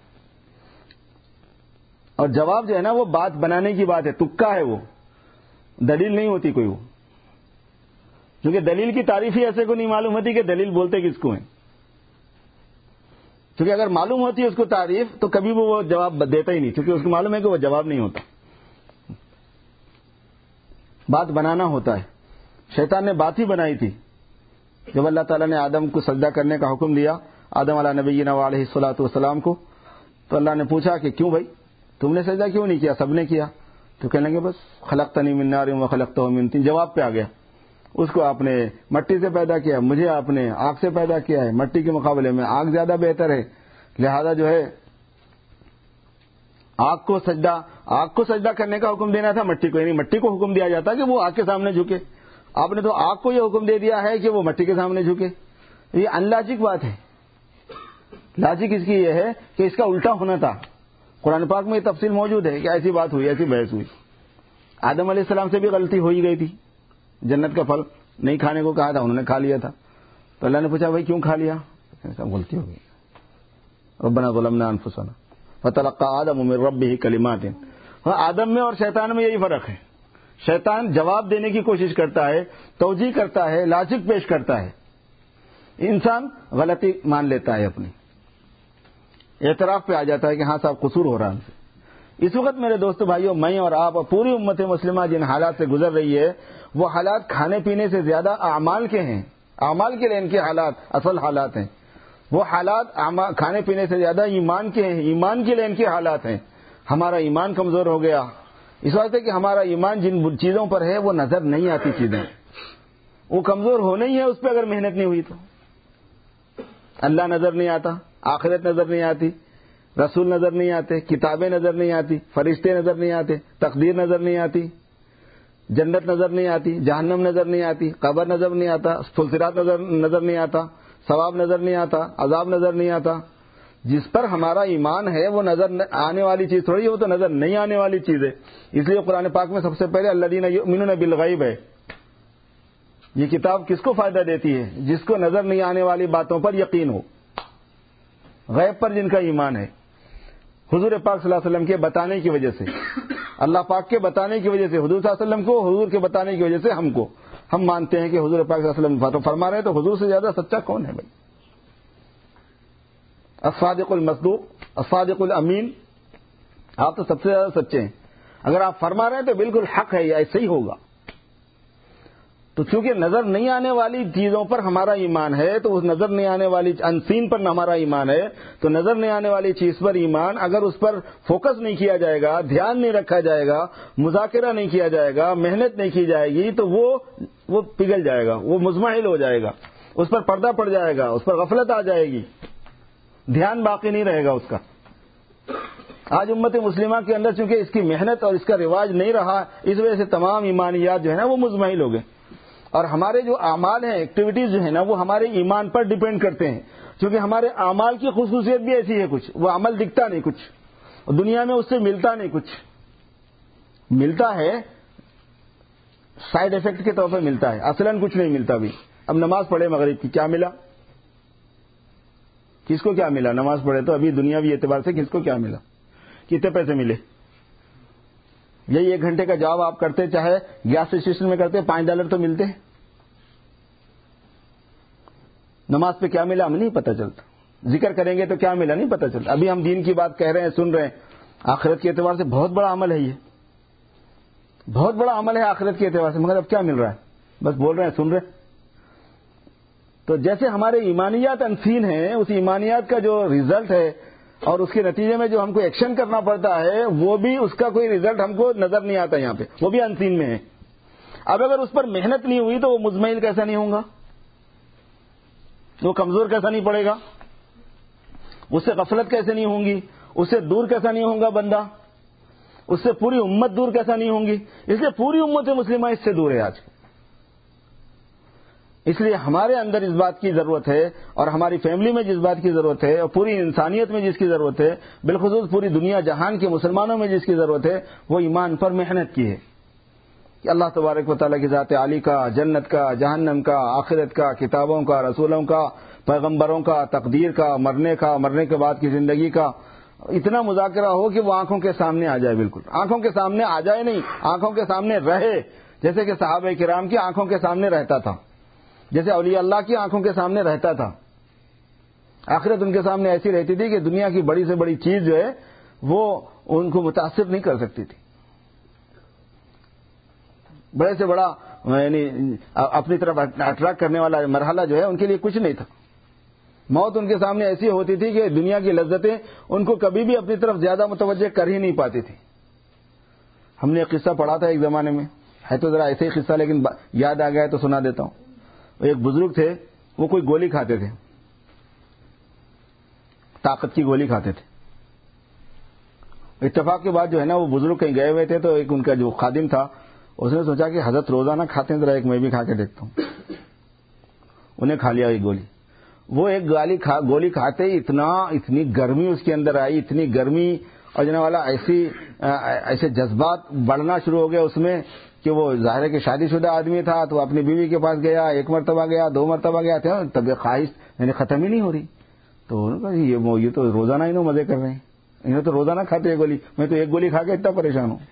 اور جواب جو ہے نا وہ بات بنانے کی بات ہے، تکا ہے، وہ دلیل نہیں ہوتی کوئی. وہ کیونکہ دلیل کی تعریف ہی ایسے کو نہیں معلوم ہوتی کہ دلیل بولتے کس کو ہیں. کیونکہ اگر معلوم ہوتی ہے اس کو تعریف تو کبھی وہ جواب دیتا ہی نہیں، کیونکہ اس کو معلوم ہے کہ وہ جواب نہیں ہوتا. بات بنانا ہوتا ہے. شیطان نے بات ہی بنائی تھی. جب اللہ تعالیٰ نے آدم کو سجدہ کرنے کا حکم دیا، آدم علیہ نبینا علیہ الصلوۃ والسلام کو، تو اللہ نے پوچھا کہ کیوں بھائی تم نے سجدہ کیوں نہیں کیا؟ سب نے کیا. تو کہنے لگے بس خلقتنی من نار وخلقتہ من طین. جواب پہ آ گیا. اس کو آپ نے مٹی سے پیدا کیا، مجھے آپ نے آگ سے پیدا کیا ہے. مٹی کے مقابلے میں آگ زیادہ بہتر ہے، لہذا جو ہے آگ کو سجدہ کرنے کا حکم دینا تھا مٹی کو، یعنی مٹی کو حکم دیا جاتا کہ وہ آگ کے سامنے جھکے. آپ نے تو آگ کو یہ حکم دے دیا ہے کہ وہ مٹی کے سامنے جھکے. یہ ان لاجک بات ہے. لاجک اس کی یہ ہے کہ اس کا الٹا ہونا تھا. قرآن پاک میں یہ تفصیل موجود ہے کہ ایسی بات ہوئی، ایسی بحث ہوئی. آدم علیہ السلام سے بھی غلطی ہو ہی گئی تھی. جنت کا پھل نہیں کھانے کو کہا تھا، انہوں نے کھا لیا تھا. تو اللہ نے پوچھا بھائی کیوں کھا لیا؟ غلطی ہو گئی. ربنا ظلمنا انفسنا فتلقى آدم من ربه کلمات. آدم میں اور شیطان میں یہی فرق ہے. شیطان جواب دینے کی کوشش کرتا ہے، توجیہ کرتا ہے، لاجک پیش کرتا ہے. انسان غلطی مان لیتا ہے، اپنی اعتراف پہ آ جاتا ہے کہ ہاں صاحب قصور ہو رہا ہم سے. اس وقت میرے دوستو بھائیوں، میں اور آپ اور پوری امت مسلمہ جن حالات سے گزر رہی ہے، وہ حالات کھانے پینے سے زیادہ اعمال کے ہیں. اعمال کے لیے ان کے حالات اصل حالات ہیں. وہ حالات کھانے پینے سے زیادہ ایمان کے ہیں، ایمان کے لیے ان کے حالات ہیں. ہمارا ایمان کمزور ہو گیا اس واسطے کہ ہمارا ایمان جن چیزوں پر ہے وہ نظر نہیں آتی چیزیں، وہ کمزور ہونا ہی ہے. اس پہ اگر محنت نہیں ہوئی تو اللہ نظر نہیں آتا، آخرت نظر نہیں آتی، رسول نظر نہیں آتے، کتابیں نظر نہیں آتی، فرشتے نظر نہیں آتے، تقدیر نظر نہیں آتی، جنت نظر نہیں آتی، جہنم نظر نہیں آتی، قبر نظر نہیں آتا، فلسرات نظر نہیں آتا، ثواب نظر نہیں آتا، عذاب نظر نہیں آتا. جس پر ہمارا ایمان ہے وہ نظر آنے والی چیز تھوڑی ہے، وہ تو نظر نہیں آنے والی چیز ہے. اس لیے قرآن پاک میں سب سے پہلے الذین یؤمنون بالغیب ہے. یہ کتاب کس کو فائدہ دیتی ہے؟ جس کو نظر نہیں آنے والی باتوں پر یقین ہو، غیب پر جن کا ایمان ہے. حضور پاک صلی اللہ علیہ وسلم کے بتانے کی وجہ سے، اللہ پاک کے بتانے کی وجہ سے، حضور صلی اللہ علیہ وسلم کو حضور کے بتانے کی وجہ سے ہم مانتے ہیں کہ حضور پاک صلی اللہ علیہ وسلم فرما رہے ہیں. تو حضور سے زیادہ سچا کون ہے بھائی؟ الصادق المصدوق، الصادق الامین. آپ تو سب سے زیادہ سچے ہیں. اگر آپ فرما رہے ہیں تو بالکل حق ہے، یا ایسے ہی ہوگا. تو چونکہ نظر نہیں آنے والی چیزوں پر ہمارا ایمان ہے، تو اس نظر نہیں آنے والی انسین پر ہمارا ایمان ہے. تو نظر نہیں آنے والی چیز پر ایمان، اگر اس پر فوکس نہیں کیا جائے گا، دھیان نہیں رکھا جائے گا، مذاکرہ نہیں کیا جائے گا، محنت نہیں کی جائے گی، تو وہ پگھل جائے گا، وہ مزمحل ہو جائے گا، اس پر پردہ پڑ جائے گا، اس پر غفلت آ جائے گی، دھیان باقی نہیں رہے گا اس کا. آج امت مسلمہ کے اندر چونکہ اس کی محنت اور اس کا رواج نہیں رہا، اس وجہ سے تمام ایمانیات جو ہے نا وہ مزمحل ہو گئے. اور ہمارے جو اعمال ہیں، ایکٹیویٹیز جو ہے نا، وہ ہمارے ایمان پر ڈیپینڈ کرتے ہیں. چونکہ ہمارے اعمال کی خصوصیت بھی ایسی ہے، کچھ وہ عمل دکھتا نہیں، کچھ اور دنیا میں اس سے ملتا نہیں، کچھ ملتا ہے سائیڈ افیکٹ کے طور پر ملتا ہے، اصلاً کچھ نہیں ملتا بھی. اب نماز پڑھے مغرب کی، کیا ملا؟ کس کو کیا ملا؟ نماز پڑھے تو ابھی دنیاوی اعتبار سے کس کو کیا ملا؟ کتنے پیسے ملے؟ یہی 1 گھنٹے کا جاب آپ کرتے، چاہے گیس اسٹیشن میں کرتے، $5 تو ملتے ہیں. نماز پہ کیا ملا ہمیں نہیں پتہ چلتا. ذکر کریں گے تو کیا ملا نہیں پتہ چلتا. ابھی ہم دین کی بات کہہ رہے ہیں، سن رہے ہیں. آخرت کے اعتبار سے بہت بڑا عمل ہے، یہ بہت بڑا عمل ہے آخرت کے اعتبار سے، مگر اب کیا مل رہا ہے؟ بس بول رہے ہیں، سن رہے ہیں. تو جیسے ہمارے ایمانیات انفین ہیں، اس ایمانیات کا جو ریزلٹ ہے اور اس کے نتیجے میں جو ہم کو ایکشن کرنا پڑتا ہے، وہ بھی اس کا کوئی ریزلٹ ہم کو نظر نہیں آتا یہاں پہ، وہ بھی انفین میں ہے. اب اگر اس پر محنت نہیں ہوئی تو وہ مزمحل کیسا نہیں ہوگا؟ وہ کمزور کیسا نہیں پڑے گا؟ اس سے غفلت کیسے نہیں ہوں گی؟ اس سے دور کیسا نہیں ہوگا بندہ؟ اس سے پوری امت دور کیسا نہیں ہوں گی؟ اس لیے پوری امت مسلمہ اس سے دور ہے آج. اس لیے ہمارے اندر اس بات کی ضرورت ہے، اور ہماری فیملی میں جس بات کی ضرورت ہے، اور پوری انسانیت میں جس کی ضرورت ہے، بالخصوص پوری دنیا جہان کے مسلمانوں میں جس کی ضرورت ہے، وہ ایمان پر محنت کی ہے کہ اللہ تبارک و تعالیٰ کی ذات عالی کا، جنت کا، جہنم کا، آخرت کا، کتابوں کا، رسولوں کا، پیغمبروں کا، تقدیر کا، مرنے کے بعد کی زندگی کا اتنا مذاکرہ ہو کہ وہ آنکھوں کے سامنے آ جائے. بالکل آنکھوں کے سامنے آ جائے نہیں، آنکھوں کے سامنے رہے، جیسے کہ صحابہ کرام کی آنکھوں کے سامنے رہتا تھا، جیسے اولیاء اللہ کی آنکھوں کے سامنے رہتا تھا. آخرت ان کے سامنے ایسی رہتی تھی کہ دنیا کی بڑی سے بڑی چیز جو ہے وہ ان کو متاثر نہیں کر سکتی تھی. بڑے سے بڑا یعنی اپنی طرف اٹریکٹ کرنے والا مرحلہ جو ہے ان کے لیے کچھ نہیں تھا. موت ان کے سامنے ایسی ہوتی تھی کہ دنیا کی لذتیں ان کو کبھی بھی اپنی طرف زیادہ متوجہ کر ہی نہیں پاتی تھی. ہم نے ایک قصہ پڑھا تھا ایک زمانے میں، ہے تو ذرا ایسے ہی قصہ لیکن یاد آ گیا ہے تو سنا دیتا ہوں. ایک بزرگ تھے، وہ کوئی گولی کھاتے تھے، طاقت کی گولی کھاتے تھے. اتفاق کے بعد جو ہے نا وہ بزرگ کہیں گئے ہوئے تھے، تو ایک ان کا جو خادم تھا اس نے سوچا کہ حضرت روزانہ کھاتے ہیں، ذرا ایک میں بھی کھا کے دیکھتا ہوں. انہیں کھا لیا ایک گولی. وہ ایک گولی کھاتے ہی اتنی گرمی اس کے اندر آئی، اتنی گرمی، اور جناب والا ایسے جذبات بڑھنا شروع ہو گیا اس میں کہ وہ ظاہر ہے کہ شادی شدہ آدمی تھا تو اپنی بیوی کے پاس گیا، 1 مرتبہ گیا، 2 مرتبہ گیا تھا، طبیعت خواہش یعنی ختم ہی نہیں ہو رہی. تو انہوں نے کہا یہ تو روزانہ انہوں مزے کر رہے ہیں، انہوں تو روزانہ کھاتے ہیں گولی، میں تو ایک گولی کھا کے اتنا پریشان ہوں.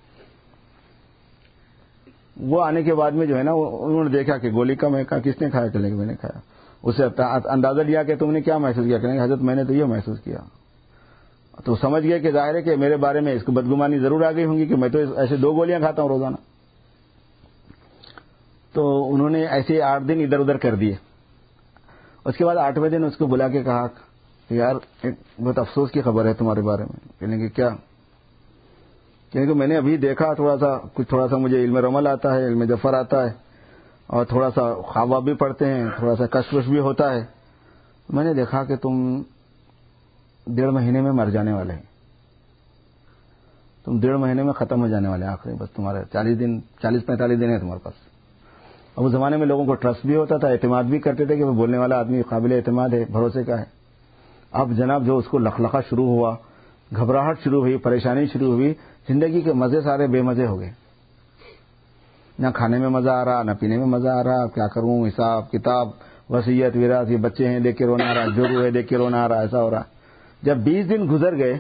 وہ آنے کے بعد میں جو ہے نا انہوں نے دیکھا کہ گولی کا، میں کہا کس نے کھایا؟ چلے کہ میں نے کھایا. اسے اندازہ لیا کہ تم نے کیا محسوس کیا؟ کہ حضرت میں نے تو یہ محسوس کیا. تو سمجھ گیا کہ ظاہر ہے کہ میرے بارے میں اس کو بدگمانی ضرور آ گئی ہوں گی کہ میں تو ایسے 2 گولیاں کھاتا ہوں روزانہ. تو انہوں نے ایسے 8 دن ادھر ادھر کر دیے. اس کے بعد 8ویں دن اس کو بلا کے کہا کہ یار ایک بہت افسوس کی خبر ہے تمہارے بارے میں. کہنے کہ کیا؟ کیونکہ میں نے ابھی دیکھا تھوڑا سا مجھے علم رمل آتا ہے، علم ظفر آتا ہے، اور تھوڑا سا خواب بھی پڑھتے ہیں، تھوڑا سا کشش بھی ہوتا ہے. میں نے دیکھا کہ تم 1.5 مہینے میں مر جانے والے ہیں، تم 1.5 مہینے میں ختم ہو جانے والے ہیں. آخری بس تمہارے 40-45 دن ہے تمہارے پاس. اب اس زمانے میں لوگوں کو ٹرسٹ بھی ہوتا تھا، اعتماد بھی کرتے تھے کہ وہ بولنے والا آدمی قابل اعتماد ہے، بھروسے کا ہے. اب جناب جو اس کو لخلخہ شروع ہوا، گھبراہٹ شروع ہوئی، پریشانی شروع ہوئی، زندگی کے مزے سارے بے مزے ہو گئے. نہ کھانے میں مزہ آ رہا، نہ پینے میں مزہ آ رہا. کیا کروں؟ حساب کتاب، وصیت، وراثت، یہ بچے ہیں دیکھ کے رونا آ رہا، جو ہے دیکھ کے رونا آ رہا، ایسا ہو رہا. جب 20 دن گزر گئے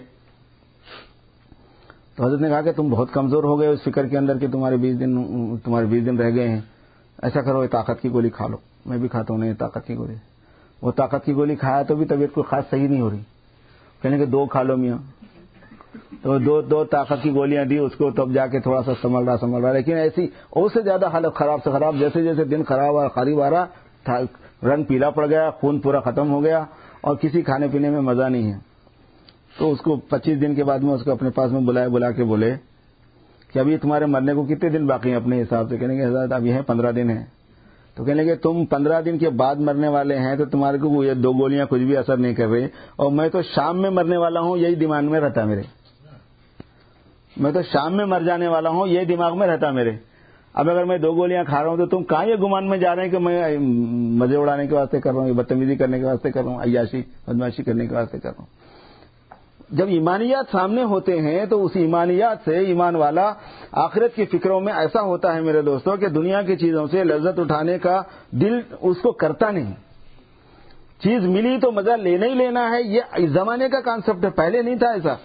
تو حضرت نے کہا کہ تم بہت کمزور ہو گئے اس فکر کے اندر کہ تمہارے 20 دن رہ گئے ہیں. ایسا کرو یہ طاقت کی گولی کھا لو. میں بھی کھاتا ہوں نہیں طاقت کی گولی. وہ طاقت کی گولی کھایا تو بھی طبیعت کوئی خاص صحیح نہیں ہو رہی. کہنے کہ 2 کھا لو میاں. تو 2 طاقت کی گولیاں دی اس کو، تب جا کے تھوڑا سا سنبھل رہا. لیکن ایسی اور سے زیادہ حالت خراب سے خراب. جیسے جیسے دن قریب آ رہا، رنگ پیلا پڑ گیا، خون پورا ختم ہو گیا، اور کسی کھانے پینے میں مزہ نہیں ہے. تو اس کو 25 دن کے بعد میں اس کو اپنے پاس میں بلا کے بولے کہ ابھی تمہارے مرنے کو کتنے دن باقی ہیں اپنے حساب سے؟ کہنے کہ حضرت اب یہ ہیں 15 دن ہیں. تو کہنے کہ تم 15 دن کے بعد مرنے والے ہیں تو تمہارے کو یہ 2 گولیاں کچھ بھی اثر نہیں کر رہی، اور میں تو شام میں مرنے والا ہوں، یہی دماغ میں رہتا میرے. میں تو شام میں مر جانے والا ہوں، یہ دماغ میں رہتا میرے. اب اگر میں 2 گولیاں کھا رہا ہوں تو تم کہاں یہ گمان میں جا رہے ہیں کہ میں مزے اڑانے کے واسطے کر رہا ہوں، بدتمیزی کرنے کے واسطے کر رہا ہوں، عیاشی بدمعاشی کرنے کے واسطے کر رہا ہوں. جب ایمانیات سامنے ہوتے ہیں تو اس ایمانیات سے ایمان والا آخرت کی فکروں میں ایسا ہوتا ہے میرے دوستوں کہ دنیا کی چیزوں سے لذت اٹھانے کا دل اس کو کرتا نہیں. چیز ملی تو مزہ لینا ہی لینا ہے. یہ اس زمانے کا کانسیپٹ ہے, پہلے نہیں تھا ایسا.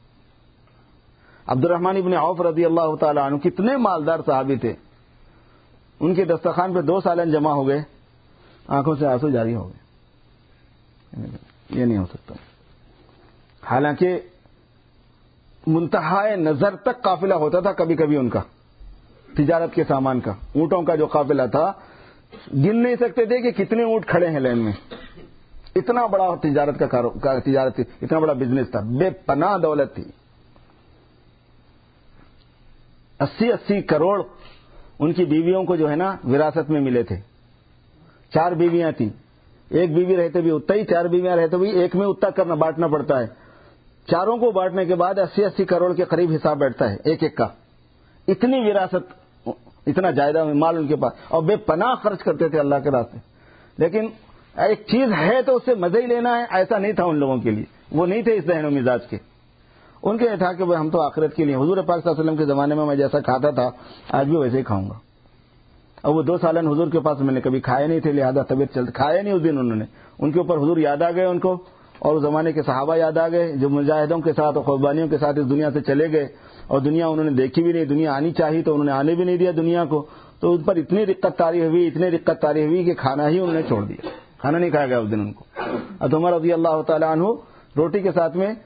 عبد الرحمن ابن عوف رضی اللہ تعالی عنہ کتنے مالدار صحابی تھے, ان کے دسترخوان پہ 2 سالن جمع ہو گئے, آنکھوں سے آنسو جاری ہو گئے. یہ نہیں ہو سکتا. حالانکہ منتہائے نظر تک قافلہ ہوتا تھا کبھی کبھی ان کا, تجارت کے سامان کا, اونٹوں کا جو قافلہ تھا گن نہیں سکتے تھے کہ کتنے اونٹ کھڑے ہیں لائن میں. اتنا بڑا تجارت تھی, اتنا بڑا بزنس تھا, بے پناہ دولت تھی. 80 کروڑ ان کی بیویوں کو جو ہے نا وراثت میں ملے تھے. 4 بیویاں تھیں, ایک بیوی رہتے بھی اتنا ہی, 4 بیویاں رہتے بھی ایک میں اتنا کرنا بانٹنا پڑتا ہے. چاروں کو بانٹنے کے بعد 80 کروڑ کے قریب حساب بیٹھتا ہے ایک ایک کا. اتنی وراثت, اتنا جائیداد مال ان کے پاس, اور بے پناہ خرچ کرتے تھے اللہ کے راستے. لیکن ایک چیز ہے تو اس سے مزے ہی لینا ہے, ایسا نہیں تھا ان لوگوں کے لیے. وہ نہیں تھے اس ذہن و مزاج کے. ان کے یہ تھا کہ ہم تو آخرت کے لیے. حضور پاک صلی اللہ علیہ وسلم کے زمانے میں جیسا کھاتا تھا آج بھی ویسے ہی کھاؤں گا. اور وہ 2 سالن حضور کے پاس میں نے کبھی کھائے نہیں تھے, لہذا طبیعت چلتے کھائے نہیں اس دن انہوں نے. ان کے اوپر حضور یاد آ گئے ان کو, اور اس زمانے کے صحابہ یاد آ گئے جو مجاہدوں کے ساتھ اور قربانیوں کے ساتھ اس دنیا سے چلے گئے, اور دنیا انہوں نے دیکھی بھی نہیں. دنیا آنی چاہیے تو انہوں نے آنے بھی نہیں دیا دنیا کو. تو ان پر اتنی رقت طاری ہوئی کہ کھانا ہی انہوں نے چھوڑ دیا, کھانا نہیں کھایا گیا اس دن ان کو. عمر رضی اللہ تعالی عنہ روٹی کے ساتھ میں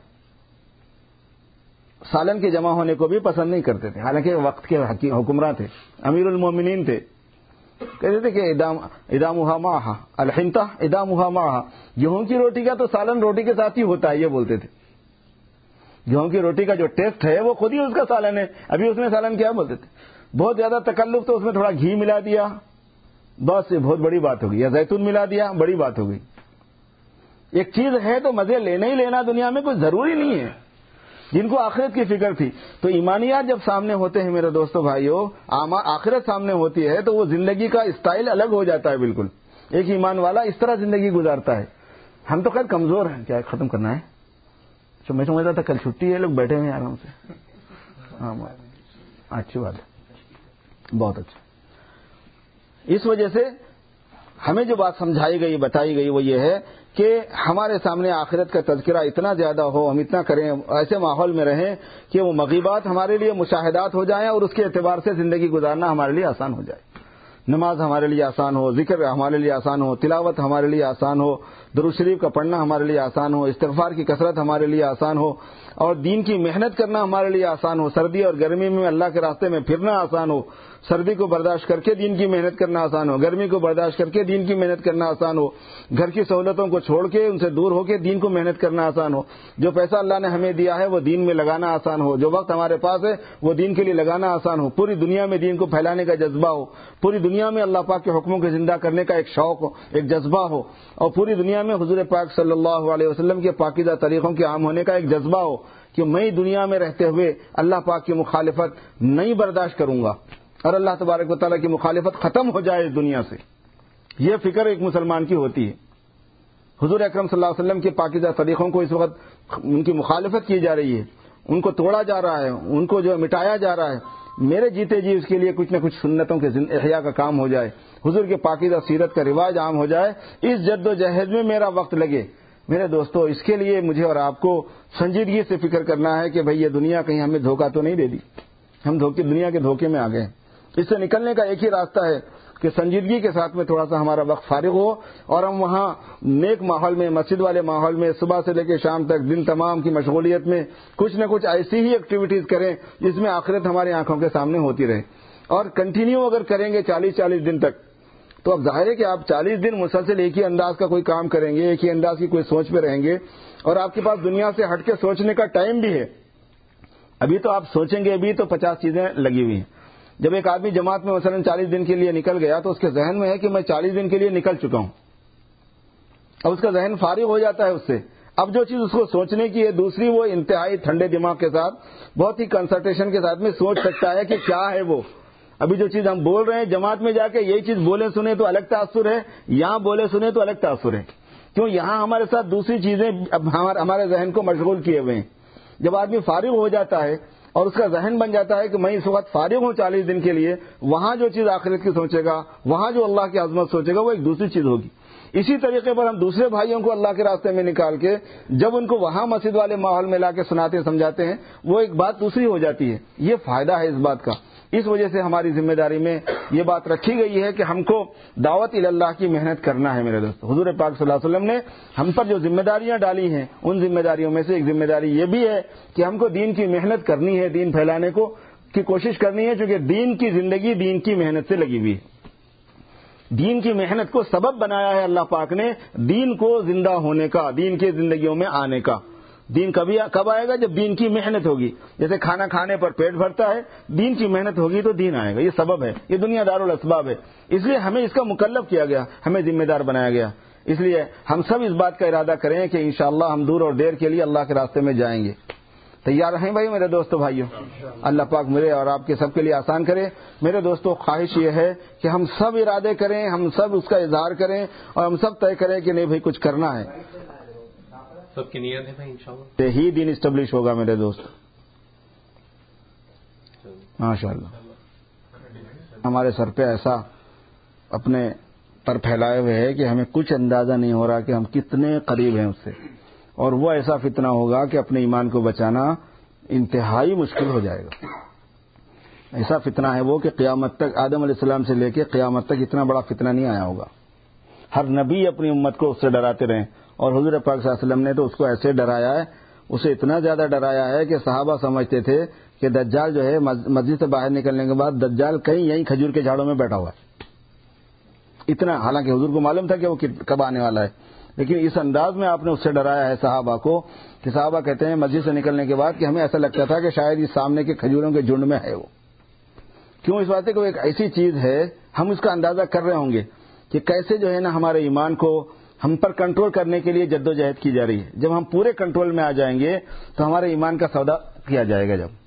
سالن کے جمع ہونے کو بھی پسند نہیں کرتے تھے, حالانکہ وقت کے حکمراں تھے, امیر المومنین تھے. کہتے تھے کہ ادامها معها الحنطہ ادامها معها, گیہوں کی روٹی کا تو سالن روٹی کے ساتھ ہی ہوتا ہے, یہ بولتے تھے. گیہوں کی روٹی کا جو ٹیسٹ ہے وہ خود ہی اس کا سالن ہے. ابھی اس میں سالن کیا بولتے تھے, بہت زیادہ تکلف تو اس میں تھوڑا گھی ملا دیا بس بہت بڑی بات ہو گئی, یا زیتون ملا دیا بڑی بات ہو گئی. ایک چیز ہے تو مزے لینا ہی لینا, دنیا میں کوئی ضروری نہیں ہے. جن کو آخرت کی فکر تھی, تو ایمانیات جب سامنے ہوتے ہیں میرے دوستو بھائیو, آخرت سامنے ہوتی ہے تو وہ زندگی کا اسٹائل الگ ہو جاتا ہے بالکل. ایک ایمان والا اس طرح زندگی گزارتا ہے. ہم تو خیر کمزور ہیں, کیا ختم کرنا ہے, میں سمجھتا تھا کل چھٹی ہے, لوگ بیٹھے ہوئے ہیں آرام سے. ہاں اچھی بات ہے, بہت اچھا. اس وجہ سے ہمیں جو بات سمجھائی گئی بتائی گئی وہ یہ ہے کہ ہمارے سامنے آخرت کا تذکرہ اتنا زیادہ ہو, ہم اتنا کریں, ایسے ماحول میں رہیں کہ وہ مغیبات ہمارے لیے مشاہدات ہو جائیں, اور اس کے اعتبار سے زندگی گزارنا ہمارے لیے آسان ہو جائے. نماز ہمارے لیے آسان ہو, ذکر ہمارے لیے آسان ہو, تلاوت ہمارے لیے آسان ہو, درود شریف کا پڑھنا ہمارے لیے آسان ہو, استغفار کی کثرت ہمارے لیے آسان ہو, اور دین کی محنت کرنا ہمارے لیے آسان ہو. سردی اور گرمی میں اللہ کے راستے میں پھرنا آسان ہو, سردی کو برداشت کر کے دین کی محنت کرنا آسان ہو, گرمی کو برداشت کر کے دین کی محنت کرنا آسان ہو, گھر کی سہولتوں کو چھوڑ کے ان سے دور ہو کے دین کو محنت کرنا آسان ہو. جو پیسہ اللہ نے ہمیں دیا ہے وہ دین میں لگانا آسان ہو, جو وقت ہمارے پاس ہے وہ دین کے لیے لگانا آسان ہو, پوری دنیا میں دین کو پھیلانے کا جذبہ ہو, پوری دنیا میں اللہ پاک کے حکموں کو زندہ کرنے کا ایک شوق ہو, ایک جذبہ ہو, اور پوری دنیا میں حضور پاک صلی اللہ علیہ وسلم کے پاکیزہ طریقوں کے عام ہونے کا ایک جذبہ ہو کہ میں دنیا میں رہتے ہوئے اللہ پاک کی مخالفت نہیں برداشت کروں گا, اور اللہ تبارک و تعالیٰ کی مخالفت ختم ہو جائے اس دنیا سے. یہ فکر ایک مسلمان کی ہوتی ہے. حضور اکرم صلی اللہ علیہ وسلم کے پاکیزہ طریقوں کو اس وقت ان کی مخالفت کی جا رہی ہے, ان کو توڑا جا رہا ہے, ان کو جو مٹایا جا رہا ہے. میرے جیتے جی اس کے لیے کچھ نہ کچھ سنتوں کے احیاء کا کام ہو جائے, حضور کے پاکیزہ سیرت کا رواج عام ہو جائے, اس جد و جہد میں میرا وقت لگے. میرے دوستو, اس کے لیے مجھے اور آپ کو سنجیدگی سے فکر کرنا ہے کہ بھئی یہ دنیا کہیں ہمیں دھوکہ تو نہیں دے دی, ہم دنیا کے دھوکے میں آ گئے. اس سے نکلنے کا ایک ہی راستہ ہے کہ سنجیدگی کے ساتھ میں تھوڑا سا ہمارا وقت فارغ ہو, اور ہم وہاں نیک ماحول میں, مسجد والے ماحول میں, صبح سے لے کے شام تک دن تمام کی مشغولیت میں کچھ نہ کچھ ایسی ہی ایکٹیویٹیز کریں جس میں آخرت ہماری آنکھوں کے سامنے ہوتی رہے. اور کنٹینیو اگر کریں گے 40 دن تک, تو اب ظاہر ہے کہ آپ 40 دن مسلسل ایک ہی انداز کا کوئی کام کریں گے, ایک ہی انداز کی کوئی سوچ پہ رہیں گے, اور آپ کے پاس دنیا سے ہٹ کے سوچنے کا ٹائم بھی ہے. ابھی تو آپ سوچیں گے, ابھی تو 50 چیزیں لگی ہوئی ہیں. جب ایک آدمی جماعت میں مثلا 40 دن کے لیے نکل گیا تو اس کے ذہن میں ہے کہ میں 40 دن کے لیے نکل چکا ہوں, اب اس کا ذہن فارغ ہو جاتا ہے اس سے. اب جو چیز اس کو سوچنے کی ہے دوسری, وہ انتہائی ٹھنڈے دماغ کے ساتھ, بہت ہی کنسنٹریشن کے ساتھ میں سوچ سکتا ہے کہ کیا ہے وہ. ابھی جو چیز ہم بول رہے ہیں جماعت میں جا کے یہی چیز بولے سنے تو الگ تاثر ہے, یہاں بولے سنے تو الگ تاثر ہے, کیوں؟ یہاں ہمارے ساتھ دوسری چیزیں اب ہمارے ذہن کو مشغول کیے ہوئے ہیں. جب آدمی فارغ ہو جاتا ہے اور اس کا ذہن بن جاتا ہے کہ میں اس وقت فارغ ہوں 40 دن کے لیے، وہاں جو چیز آخرت کی سوچے گا، وہاں جو اللہ کی عظمت سوچے گا، وہ ایک دوسری چیز ہوگی. اسی طریقے پر ہم دوسرے بھائیوں کو اللہ کے راستے میں نکال کے جب ان کو وہاں مسجد والے ماحول میں لا کے سناتے سمجھاتے ہیں، وہ ایک بات دوسری ہو جاتی ہے. یہ فائدہ ہے اس بات کا. اس وجہ سے ہماری ذمہ داری میں یہ بات رکھی گئی ہے کہ ہم کو دعوت اللہ کی محنت کرنا ہے. میرے دوست، حضور پاک صلی اللہ علیہ وسلم نے ہم پر جو ذمہ داریاں ڈالی ہیں، ان ذمہ داریوں میں سے ایک ذمہ داری یہ بھی ہے کہ ہم کو دین کی محنت کرنی ہے، دین پھیلانے کی کوشش کرنی ہے، چونکہ دین کی زندگی دین کی محنت سے لگی ہوئی ہے. دین کی محنت کو سبب بنایا ہے اللہ پاک نے، دین کو زندہ ہونے کا، دین کی زندگیوں میں آنے کا. دین کب آئے گا؟ جب دین کی محنت ہوگی. جیسے کھانا کھانے پر پیٹ بھرتا ہے، دین کی محنت ہوگی تو دین آئے گا. یہ سبب ہے، یہ دنیا دار الاسباب ہے. اس لیے ہمیں اس کا مکلف کیا گیا، ہمیں ذمہ دار بنایا گیا. اس لیے ہم سب اس بات کا ارادہ کریں کہ انشاءاللہ ہم دور اور دیر کے لیے اللہ کے راستے میں جائیں گے. تیار ہیں بھائی میرے دوستو بھائیوں؟ اللہ پاک میرے اور آپ کے سب کے لیے آسان کرے. میرے دوستو، خواہش یہ ہے کہ ہم سب ارادے کریں، ہم سب اس کا اظہار کریں اور ہم سب طے کریں کہ نہیں بھائی کچھ کرنا ہے. سب کی نیت ہے بھائی انشاءاللہ ہی دین اسٹیبلش ہوگا میرے دوست. ماشاءاللہ ہمارے سر پہ ایسا اپنے پر پھیلائے ہوئے ہے کہ ہمیں کچھ اندازہ نہیں ہو رہا کہ ہم کتنے قریب ہیں اس سے. اور وہ ایسا فتنہ ہوگا کہ اپنے ایمان کو بچانا انتہائی مشکل ہو جائے گا. ایسا فتنہ ہے وہ کہ قیامت تک، آدم علیہ السلام سے لے کے قیامت تک اتنا بڑا فتنہ نہیں آیا ہوگا. ہر نبی اپنی امت کو اس سے ڈراتے رہے، اور حضور پاک صلی اللہ علیہ وسلم نے تو اس کو ایسے ڈرایا ہے، اسے اتنا زیادہ ڈرایا ہے کہ صحابہ سمجھتے تھے کہ دجال جو ہے مسجد سے باہر نکلنے کے بعد دجال کہیں یہیں کھجور کے جھاڑوں میں بیٹھا ہوا ہے. اتنا، حالانکہ حضور کو معلوم تھا کہ وہ کب آنے والا ہے، لیکن اس انداز میں آپ نے اس سے ڈرایا ہے صحابہ کو کہ صحابہ کہتے ہیں مسجد سے نکلنے کے بعد کہ ہمیں ایسا لگتا تھا کہ شاید اس سامنے کے کھجوروں کے جھنڈ میں ہے وہ. کیوں؟ اس بات ہے کہ وہ ایک ایسی چیز ہے، ہم اس کا اندازہ کر رہے ہوں گے کہ کیسے جو ہے نا ہمارے ایمان کو ہم پر کنٹرول کرنے کے لیے جد و جہد کی جا رہی ہے. جب ہم پورے کنٹرول میں آ جائیں گے تو ہمارے ایمان کا سودا کیا جائے گا. جب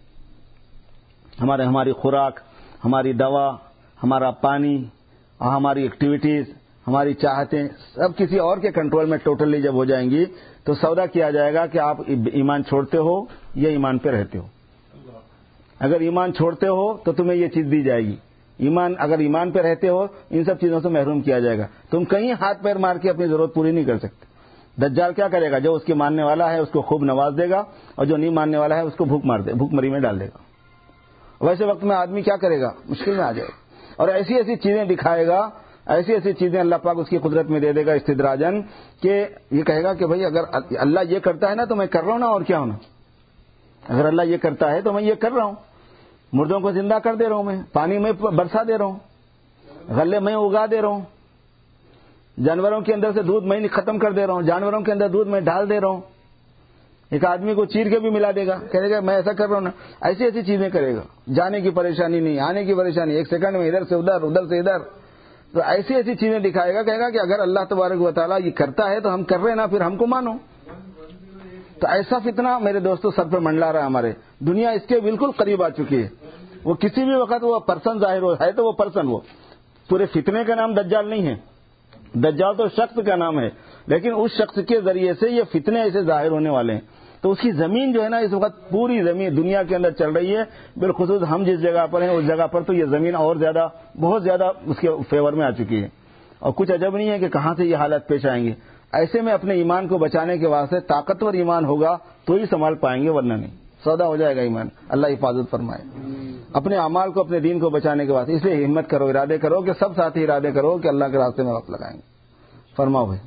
ہماری خوراک، ہماری دوا، ہمارا پانی، ہماری ایکٹیویٹیز، ہماری چاہتیں سب کسی اور کے کنٹرول میں ٹوٹلی جب ہو جائیں گی تو سودا کیا جائے گا کہ آپ ایمان چھوڑتے ہو یا ایمان پہ رہتے ہو. اگر ایمان چھوڑتے ہو تو تمہیں یہ چیز دی جائے گی، اگر ایمان پہ رہتے ہو ان سب چیزوں سے محروم کیا جائے گا. تم کہیں ہاتھ پیر مار کے اپنی ضرورت پوری نہیں کر سکتے. دجال کیا کرے گا؟ جو اس کے ماننے والا ہے اس کو خوب نواز دے گا، اور جو نہیں ماننے والا ہے اس کو بھوک مری میں ڈال دے گا. ویسے وقت میں آدمی کیا کرے گا؟ مشکل میں آ جائے گا، اور ایسی ایسی چیزیں دکھائے گا، ایسی ایسی چیزیں اللہ پاک اس کی قدرت میں دے دے گا استدراجن، کہ یہ کہے گا کہ بھائی اگر اللہ یہ کرتا ہے نا تو میں کر رہا ہوں نا، اور کیا ہونا. اگر اللہ یہ کرتا ہے تو میں یہ کر رہا ہوں. مردوں کو زندہ کر دے رہا ہوں، میں پانی میں برسا دے رہا ہوں، غلے میں اگا دے رہا ہوں، جانوروں کے اندر سے دودھ میں ختم کر دے رہا ہوں، جانوروں کے اندر دودھ میں ڈال دے رہا ہوں. ایک آدمی کو چیر کے بھی ملا دے گا، کہے گا میں ایسا کر رہا ہوں نا. ایسی ایسی چیزیں کرے گا، جانے کی پریشانی نہیں، آنے کی پریشانی، ایک سیکنڈ میں ادھر سے ادھر، ادھر سے ادھر. تو ایسی ایسی چیزیں دکھائے گا، کہے گا کہ اگر اللہ تبارک و تعالیٰ یہ کرتا ہے تو ہم کر رہے ہیں نا، پھر ہم کو مانو. تو ایسا فتنہ میرے دوستوں سر پر منڈلا رہا ہے. ہمارے دنیا اس کے بالکل قریب آ چکی ہے. وہ کسی بھی وقت وہ پرسن ظاہر ہے تو وہ پرسن، وہ پورے فتنے کا نام دجال نہیں ہے. دجال تو شخص کا نام ہے، لیکن اس شخص کے ذریعے سے یہ فتنے ایسے ظاہر ہونے والے ہیں. تو اس کی زمین جو ہے نا اس وقت پوری زمین دنیا کے اندر چل رہی ہے. بالخصوص ہم جس جگہ پر ہیں اس جگہ پر تو یہ زمین اور زیادہ، بہت زیادہ اس کے فیور میں آ چکی ہے. اور کچھ عجب نہیں ہے کہ کہاں سے یہ حالات پیش آئیں گے. ایسے میں اپنے ایمان کو بچانے کے واسطے طاقتور ایمان ہوگا تو ہی سنبھال پائیں گے، ورنہ نہیں. سودا ہو جائے گا ایمان. اللہ حفاظت فرمائے اپنے اعمال کو، اپنے دین کو بچانے کے واسطے. اس لیے ہمت کرو، ارادے کرو کہ سب ساتھی ارادے کرو کہ اللہ کے راستے میں وقت لگائیں گے. فرماؤ بھائی.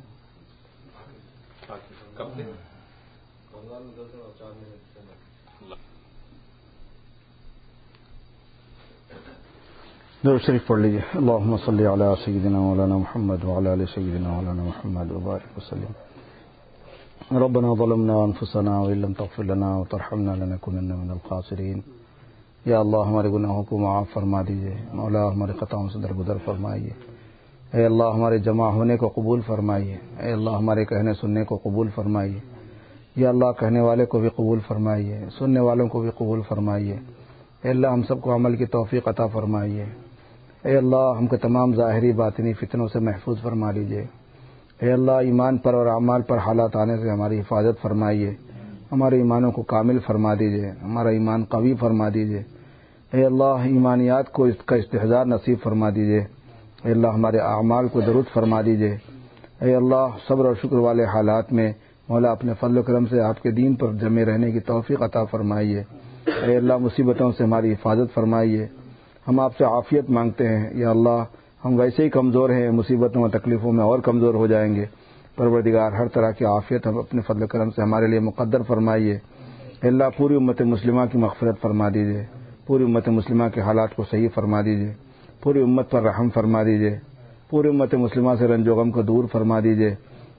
درود شریف پڑھ لیجیے. اللهم صل علی سیدنا مولانا محمد وعلی آل سیدنا مولانا محمد وبارک وسلم. ربنا ظلمنا انفسنا وان لم تغفر لنا وترحمنا لنكونن من الخاسرین. یا اللہ ہمارے گناہوں کو معاف فرما دیجیے. مولا ہمارے خطاؤں سے درگزر فرمائیے. اے اللہ ہمارے جمع ہونے کو قبول فرمائیے. اے اللہ ہمارے کہنے سننے کو قبول فرمائیے. یا اللہ کہنے والے کو بھی قبول فرمائیے، سننے والوں کو بھی قبول فرمائیے. اے اللہ ہم سب کو عمل کی توفیق عطا فرمائیے. اے اللہ ہم کو تمام ظاہری باطنی فتنوں سے محفوظ فرما لیجیے. اے اللہ ایمان پر اور اعمال پر حالات آنے سے ہماری حفاظت فرمائیے، ہمارے ایمانوں کو کامل فرما دیجیے، ہمارا ایمان قوی فرما دیجیے۔ اے اللہ ایمانیات کو اس کا استحضار نصیب فرما دیجیے۔ اے اللہ ہمارے اعمال کو درست فرما دیجیے۔ اے اللہ صبر اور شکر والے حالات میں مولا اپنے فضل و کرم سے آپ کے دین پر جمے رہنے کی توفیق عطا فرمائیے۔ اے اللہ مصیبتوں سے ہماری حفاظت فرمائیے۔ ہم آپ سے عافیت مانگتے ہیں یا اللہ، ہم ویسے ہی کمزور ہیں، مصیبتوں اور تکلیفوں میں اور کمزور ہو جائیں گے۔ پروردگار ہر طرح کی عافیت ہم اپنے فضل و کرم سے ہمارے لیے مقدر فرمائیے۔ اے اللہ پوری امت مسلمہ کی مغفرت فرما دیجیے، پوری امت مسلمہ کے حالات کو صحیح فرما دیجیے، پوری امت پر رحم فرما دیجیے، پوری امت مسلمہ سے رنج و غم کو دور فرما دیجیے۔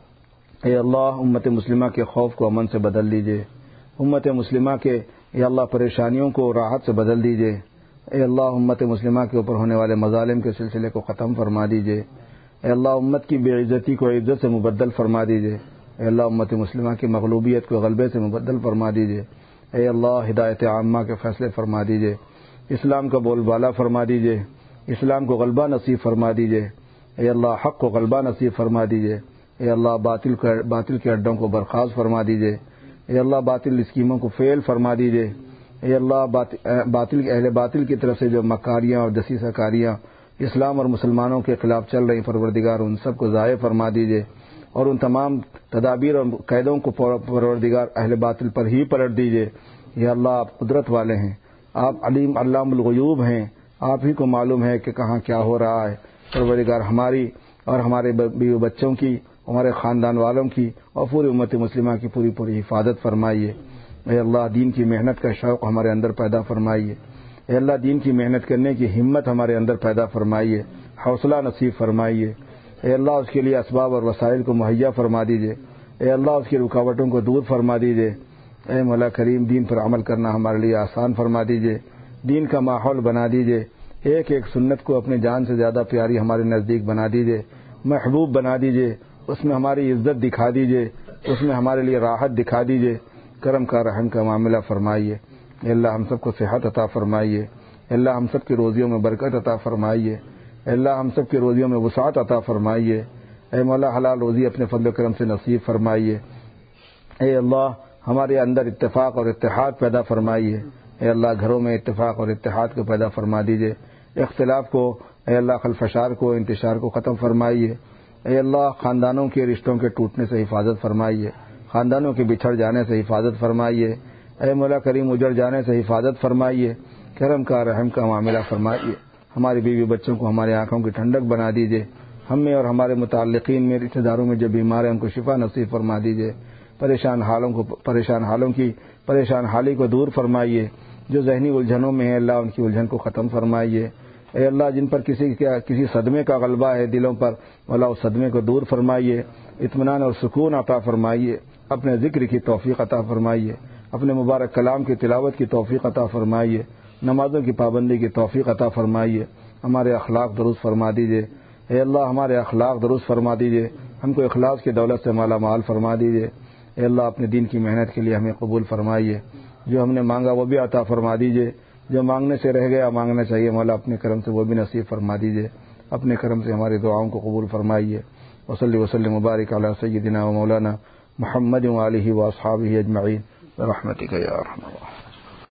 اے اللہ امت مسلمہ کے خوف کو امن سے بدل دیجیے، امت مسلمہ کے اے اللہ پریشانیوں کو راحت سے بدل دیجیے۔ اے اللہ امت مسلمہ کے اوپر ہونے والے مظالم کے سلسلے کو ختم فرما دیجیے۔ اے اللہ امت کی بے عزتی کو عزت سے مبدل فرما دیجیے۔ اے اللہ امت مسلمہ کی مغلوبیت کو غلبے سے مبدل فرما دیجیے۔ اے اللہ ہدایت عامہ کے فیصلے فرما دیجیے، اسلام کا بول بالا فرما دیجیے، اسلام کو غلبہ نصیب فرما دیجیے۔ اے اللہ حق کو غلبہ نصیب فرما دیجیے۔ اے اللہ باطل کے اڈوں کو برخاست فرما دیجیے۔ اے اللہ باطل اسکیموں کو فیل فرما دیجیے۔ اے اللہ اہل باطل کی طرف سے جو مکاریاں اور دسیسہ کاریاں اسلام اور مسلمانوں کے خلاف چل رہی پروردگار ان سب کو ضائع فرما دیجیے، اور ان تمام تدابیر اور قیدوں کو پروردگار اہل باطل پر ہی پلٹ دیجیے۔ یا اللہ آپ قدرت والے ہیں، آپ علیم علام الغیوب ہیں، آپ ہی کو معلوم ہے کہ کہاں کیا ہو رہا ہے۔ پروردگار ہماری اور ہمارے بیوی بچوں کی، ہمارے خاندان والوں کی اور پوری امت مسلمہ کی پوری حفاظت فرمائیے۔ اے اللہ دین کی محنت کا شوق ہمارے اندر پیدا فرمائیے۔ اے اللہ دین کی محنت کرنے کی ہمت ہمارے اندر پیدا فرمائیے، حوصلہ نصیب فرمائیے۔ اے اللہ اس کے لیے اسباب اور وسائل کو مہیا فرما دیجیے۔ اے اللہ اس کی رکاوٹوں کو دور فرما دیجیے۔ اے مولا کریم دین پر عمل کرنا ہمارے لیے آسان فرما دیجیے، دین کا ماحول بنا دیجیے، ایک ایک سنت کو اپنے جان سے زیادہ پیاری ہمارے نزدیک بنا دیجیے، محبوب بنا دیجیے، اس میں ہماری عزت دکھا دیجیے، اس میں ہمارے لیے راحت دکھا دیجیے۔ کرم کا رحم کا معاملہ فرمائیے۔ اے اللہ ہم سب کو صحت عطا فرمائیے، اے اللہ ہم سب کی روزیوں میں برکت عطا فرمائیے، اے اللہ ہم سب کی روزیوں میں وسعت عطا فرمائیے۔ اے مولا حلال روزی اپنے فضل و کرم سے نصیب فرمائیے۔ اے اللہ ہمارے اندر اتفاق اور اتحاد پیدا فرمائیے۔ اے اللہ گھروں میں اتفاق اور اتحاد کو پیدا فرما دیجیے، اختلاف کو اے اللہ خلفشار کو انتشار کو ختم فرمائیے۔ اے اللہ خاندانوں کے رشتوں کے ٹوٹنے سے حفاظت فرمائیے، خاندانوں کے بچھڑ جانے سے حفاظت فرمائیے۔ اے مولا کریم اجڑ جانے سے حفاظت فرمائیے، کرم کا رحم کا معاملہ فرمائیے۔ ہماری بیوی بچوں کو ہماری آنکھوں کی ٹھنڈک بنا دیجیے، ہم میں اور ہمارے متعلقین میں رشتہ داروں میں جو بیمار ہیں ان کو شفا نصیب فرما دیجیے، پریشان حالی کو دور فرمائیے، جو ذہنی الجھنوں میں ہیں اللہ ان کی الجھن کو ختم فرمائیے۔ اے اللہ جن پر کسی صدمے کا غلبہ ہے دلوں پر، اللہ اس صدمے کو دور فرمائیے، اطمینان اور سکون عطا فرمائیے، اپنے ذکر کی توفیق عطا فرمائیے، اپنے مبارک کلام کی تلاوت کی توفیق عطا فرمائیے، نمازوں کی پابندی کی توفیق عطا فرمائیے، ہمارے اخلاق درست فرما دیجیے۔ اے اللہ ہمارے اخلاق درست فرما دیجیے، ہم کو اخلاص کی دولت سے مالا مال فرما دیجیے۔ اے اللہ اپنے دین کی محنت کے لیے ہمیں قبول فرمائیے، جو ہم نے مانگا وہ بھی عطا فرما دیجیے، جو مانگنے سے رہ گیا مانگنا چاہیے مولا اپنے کرم سے وہ بھی نصیب فرما دیجیے، اپنے کرم سے ہماری دعاؤں کو قبول فرمائیے۔ وصلی وسلم مبارک علی سیدنا و مولانا محمد و آلہ و اصحابہ اجمعین برحمتک یا ارحم الراحمین۔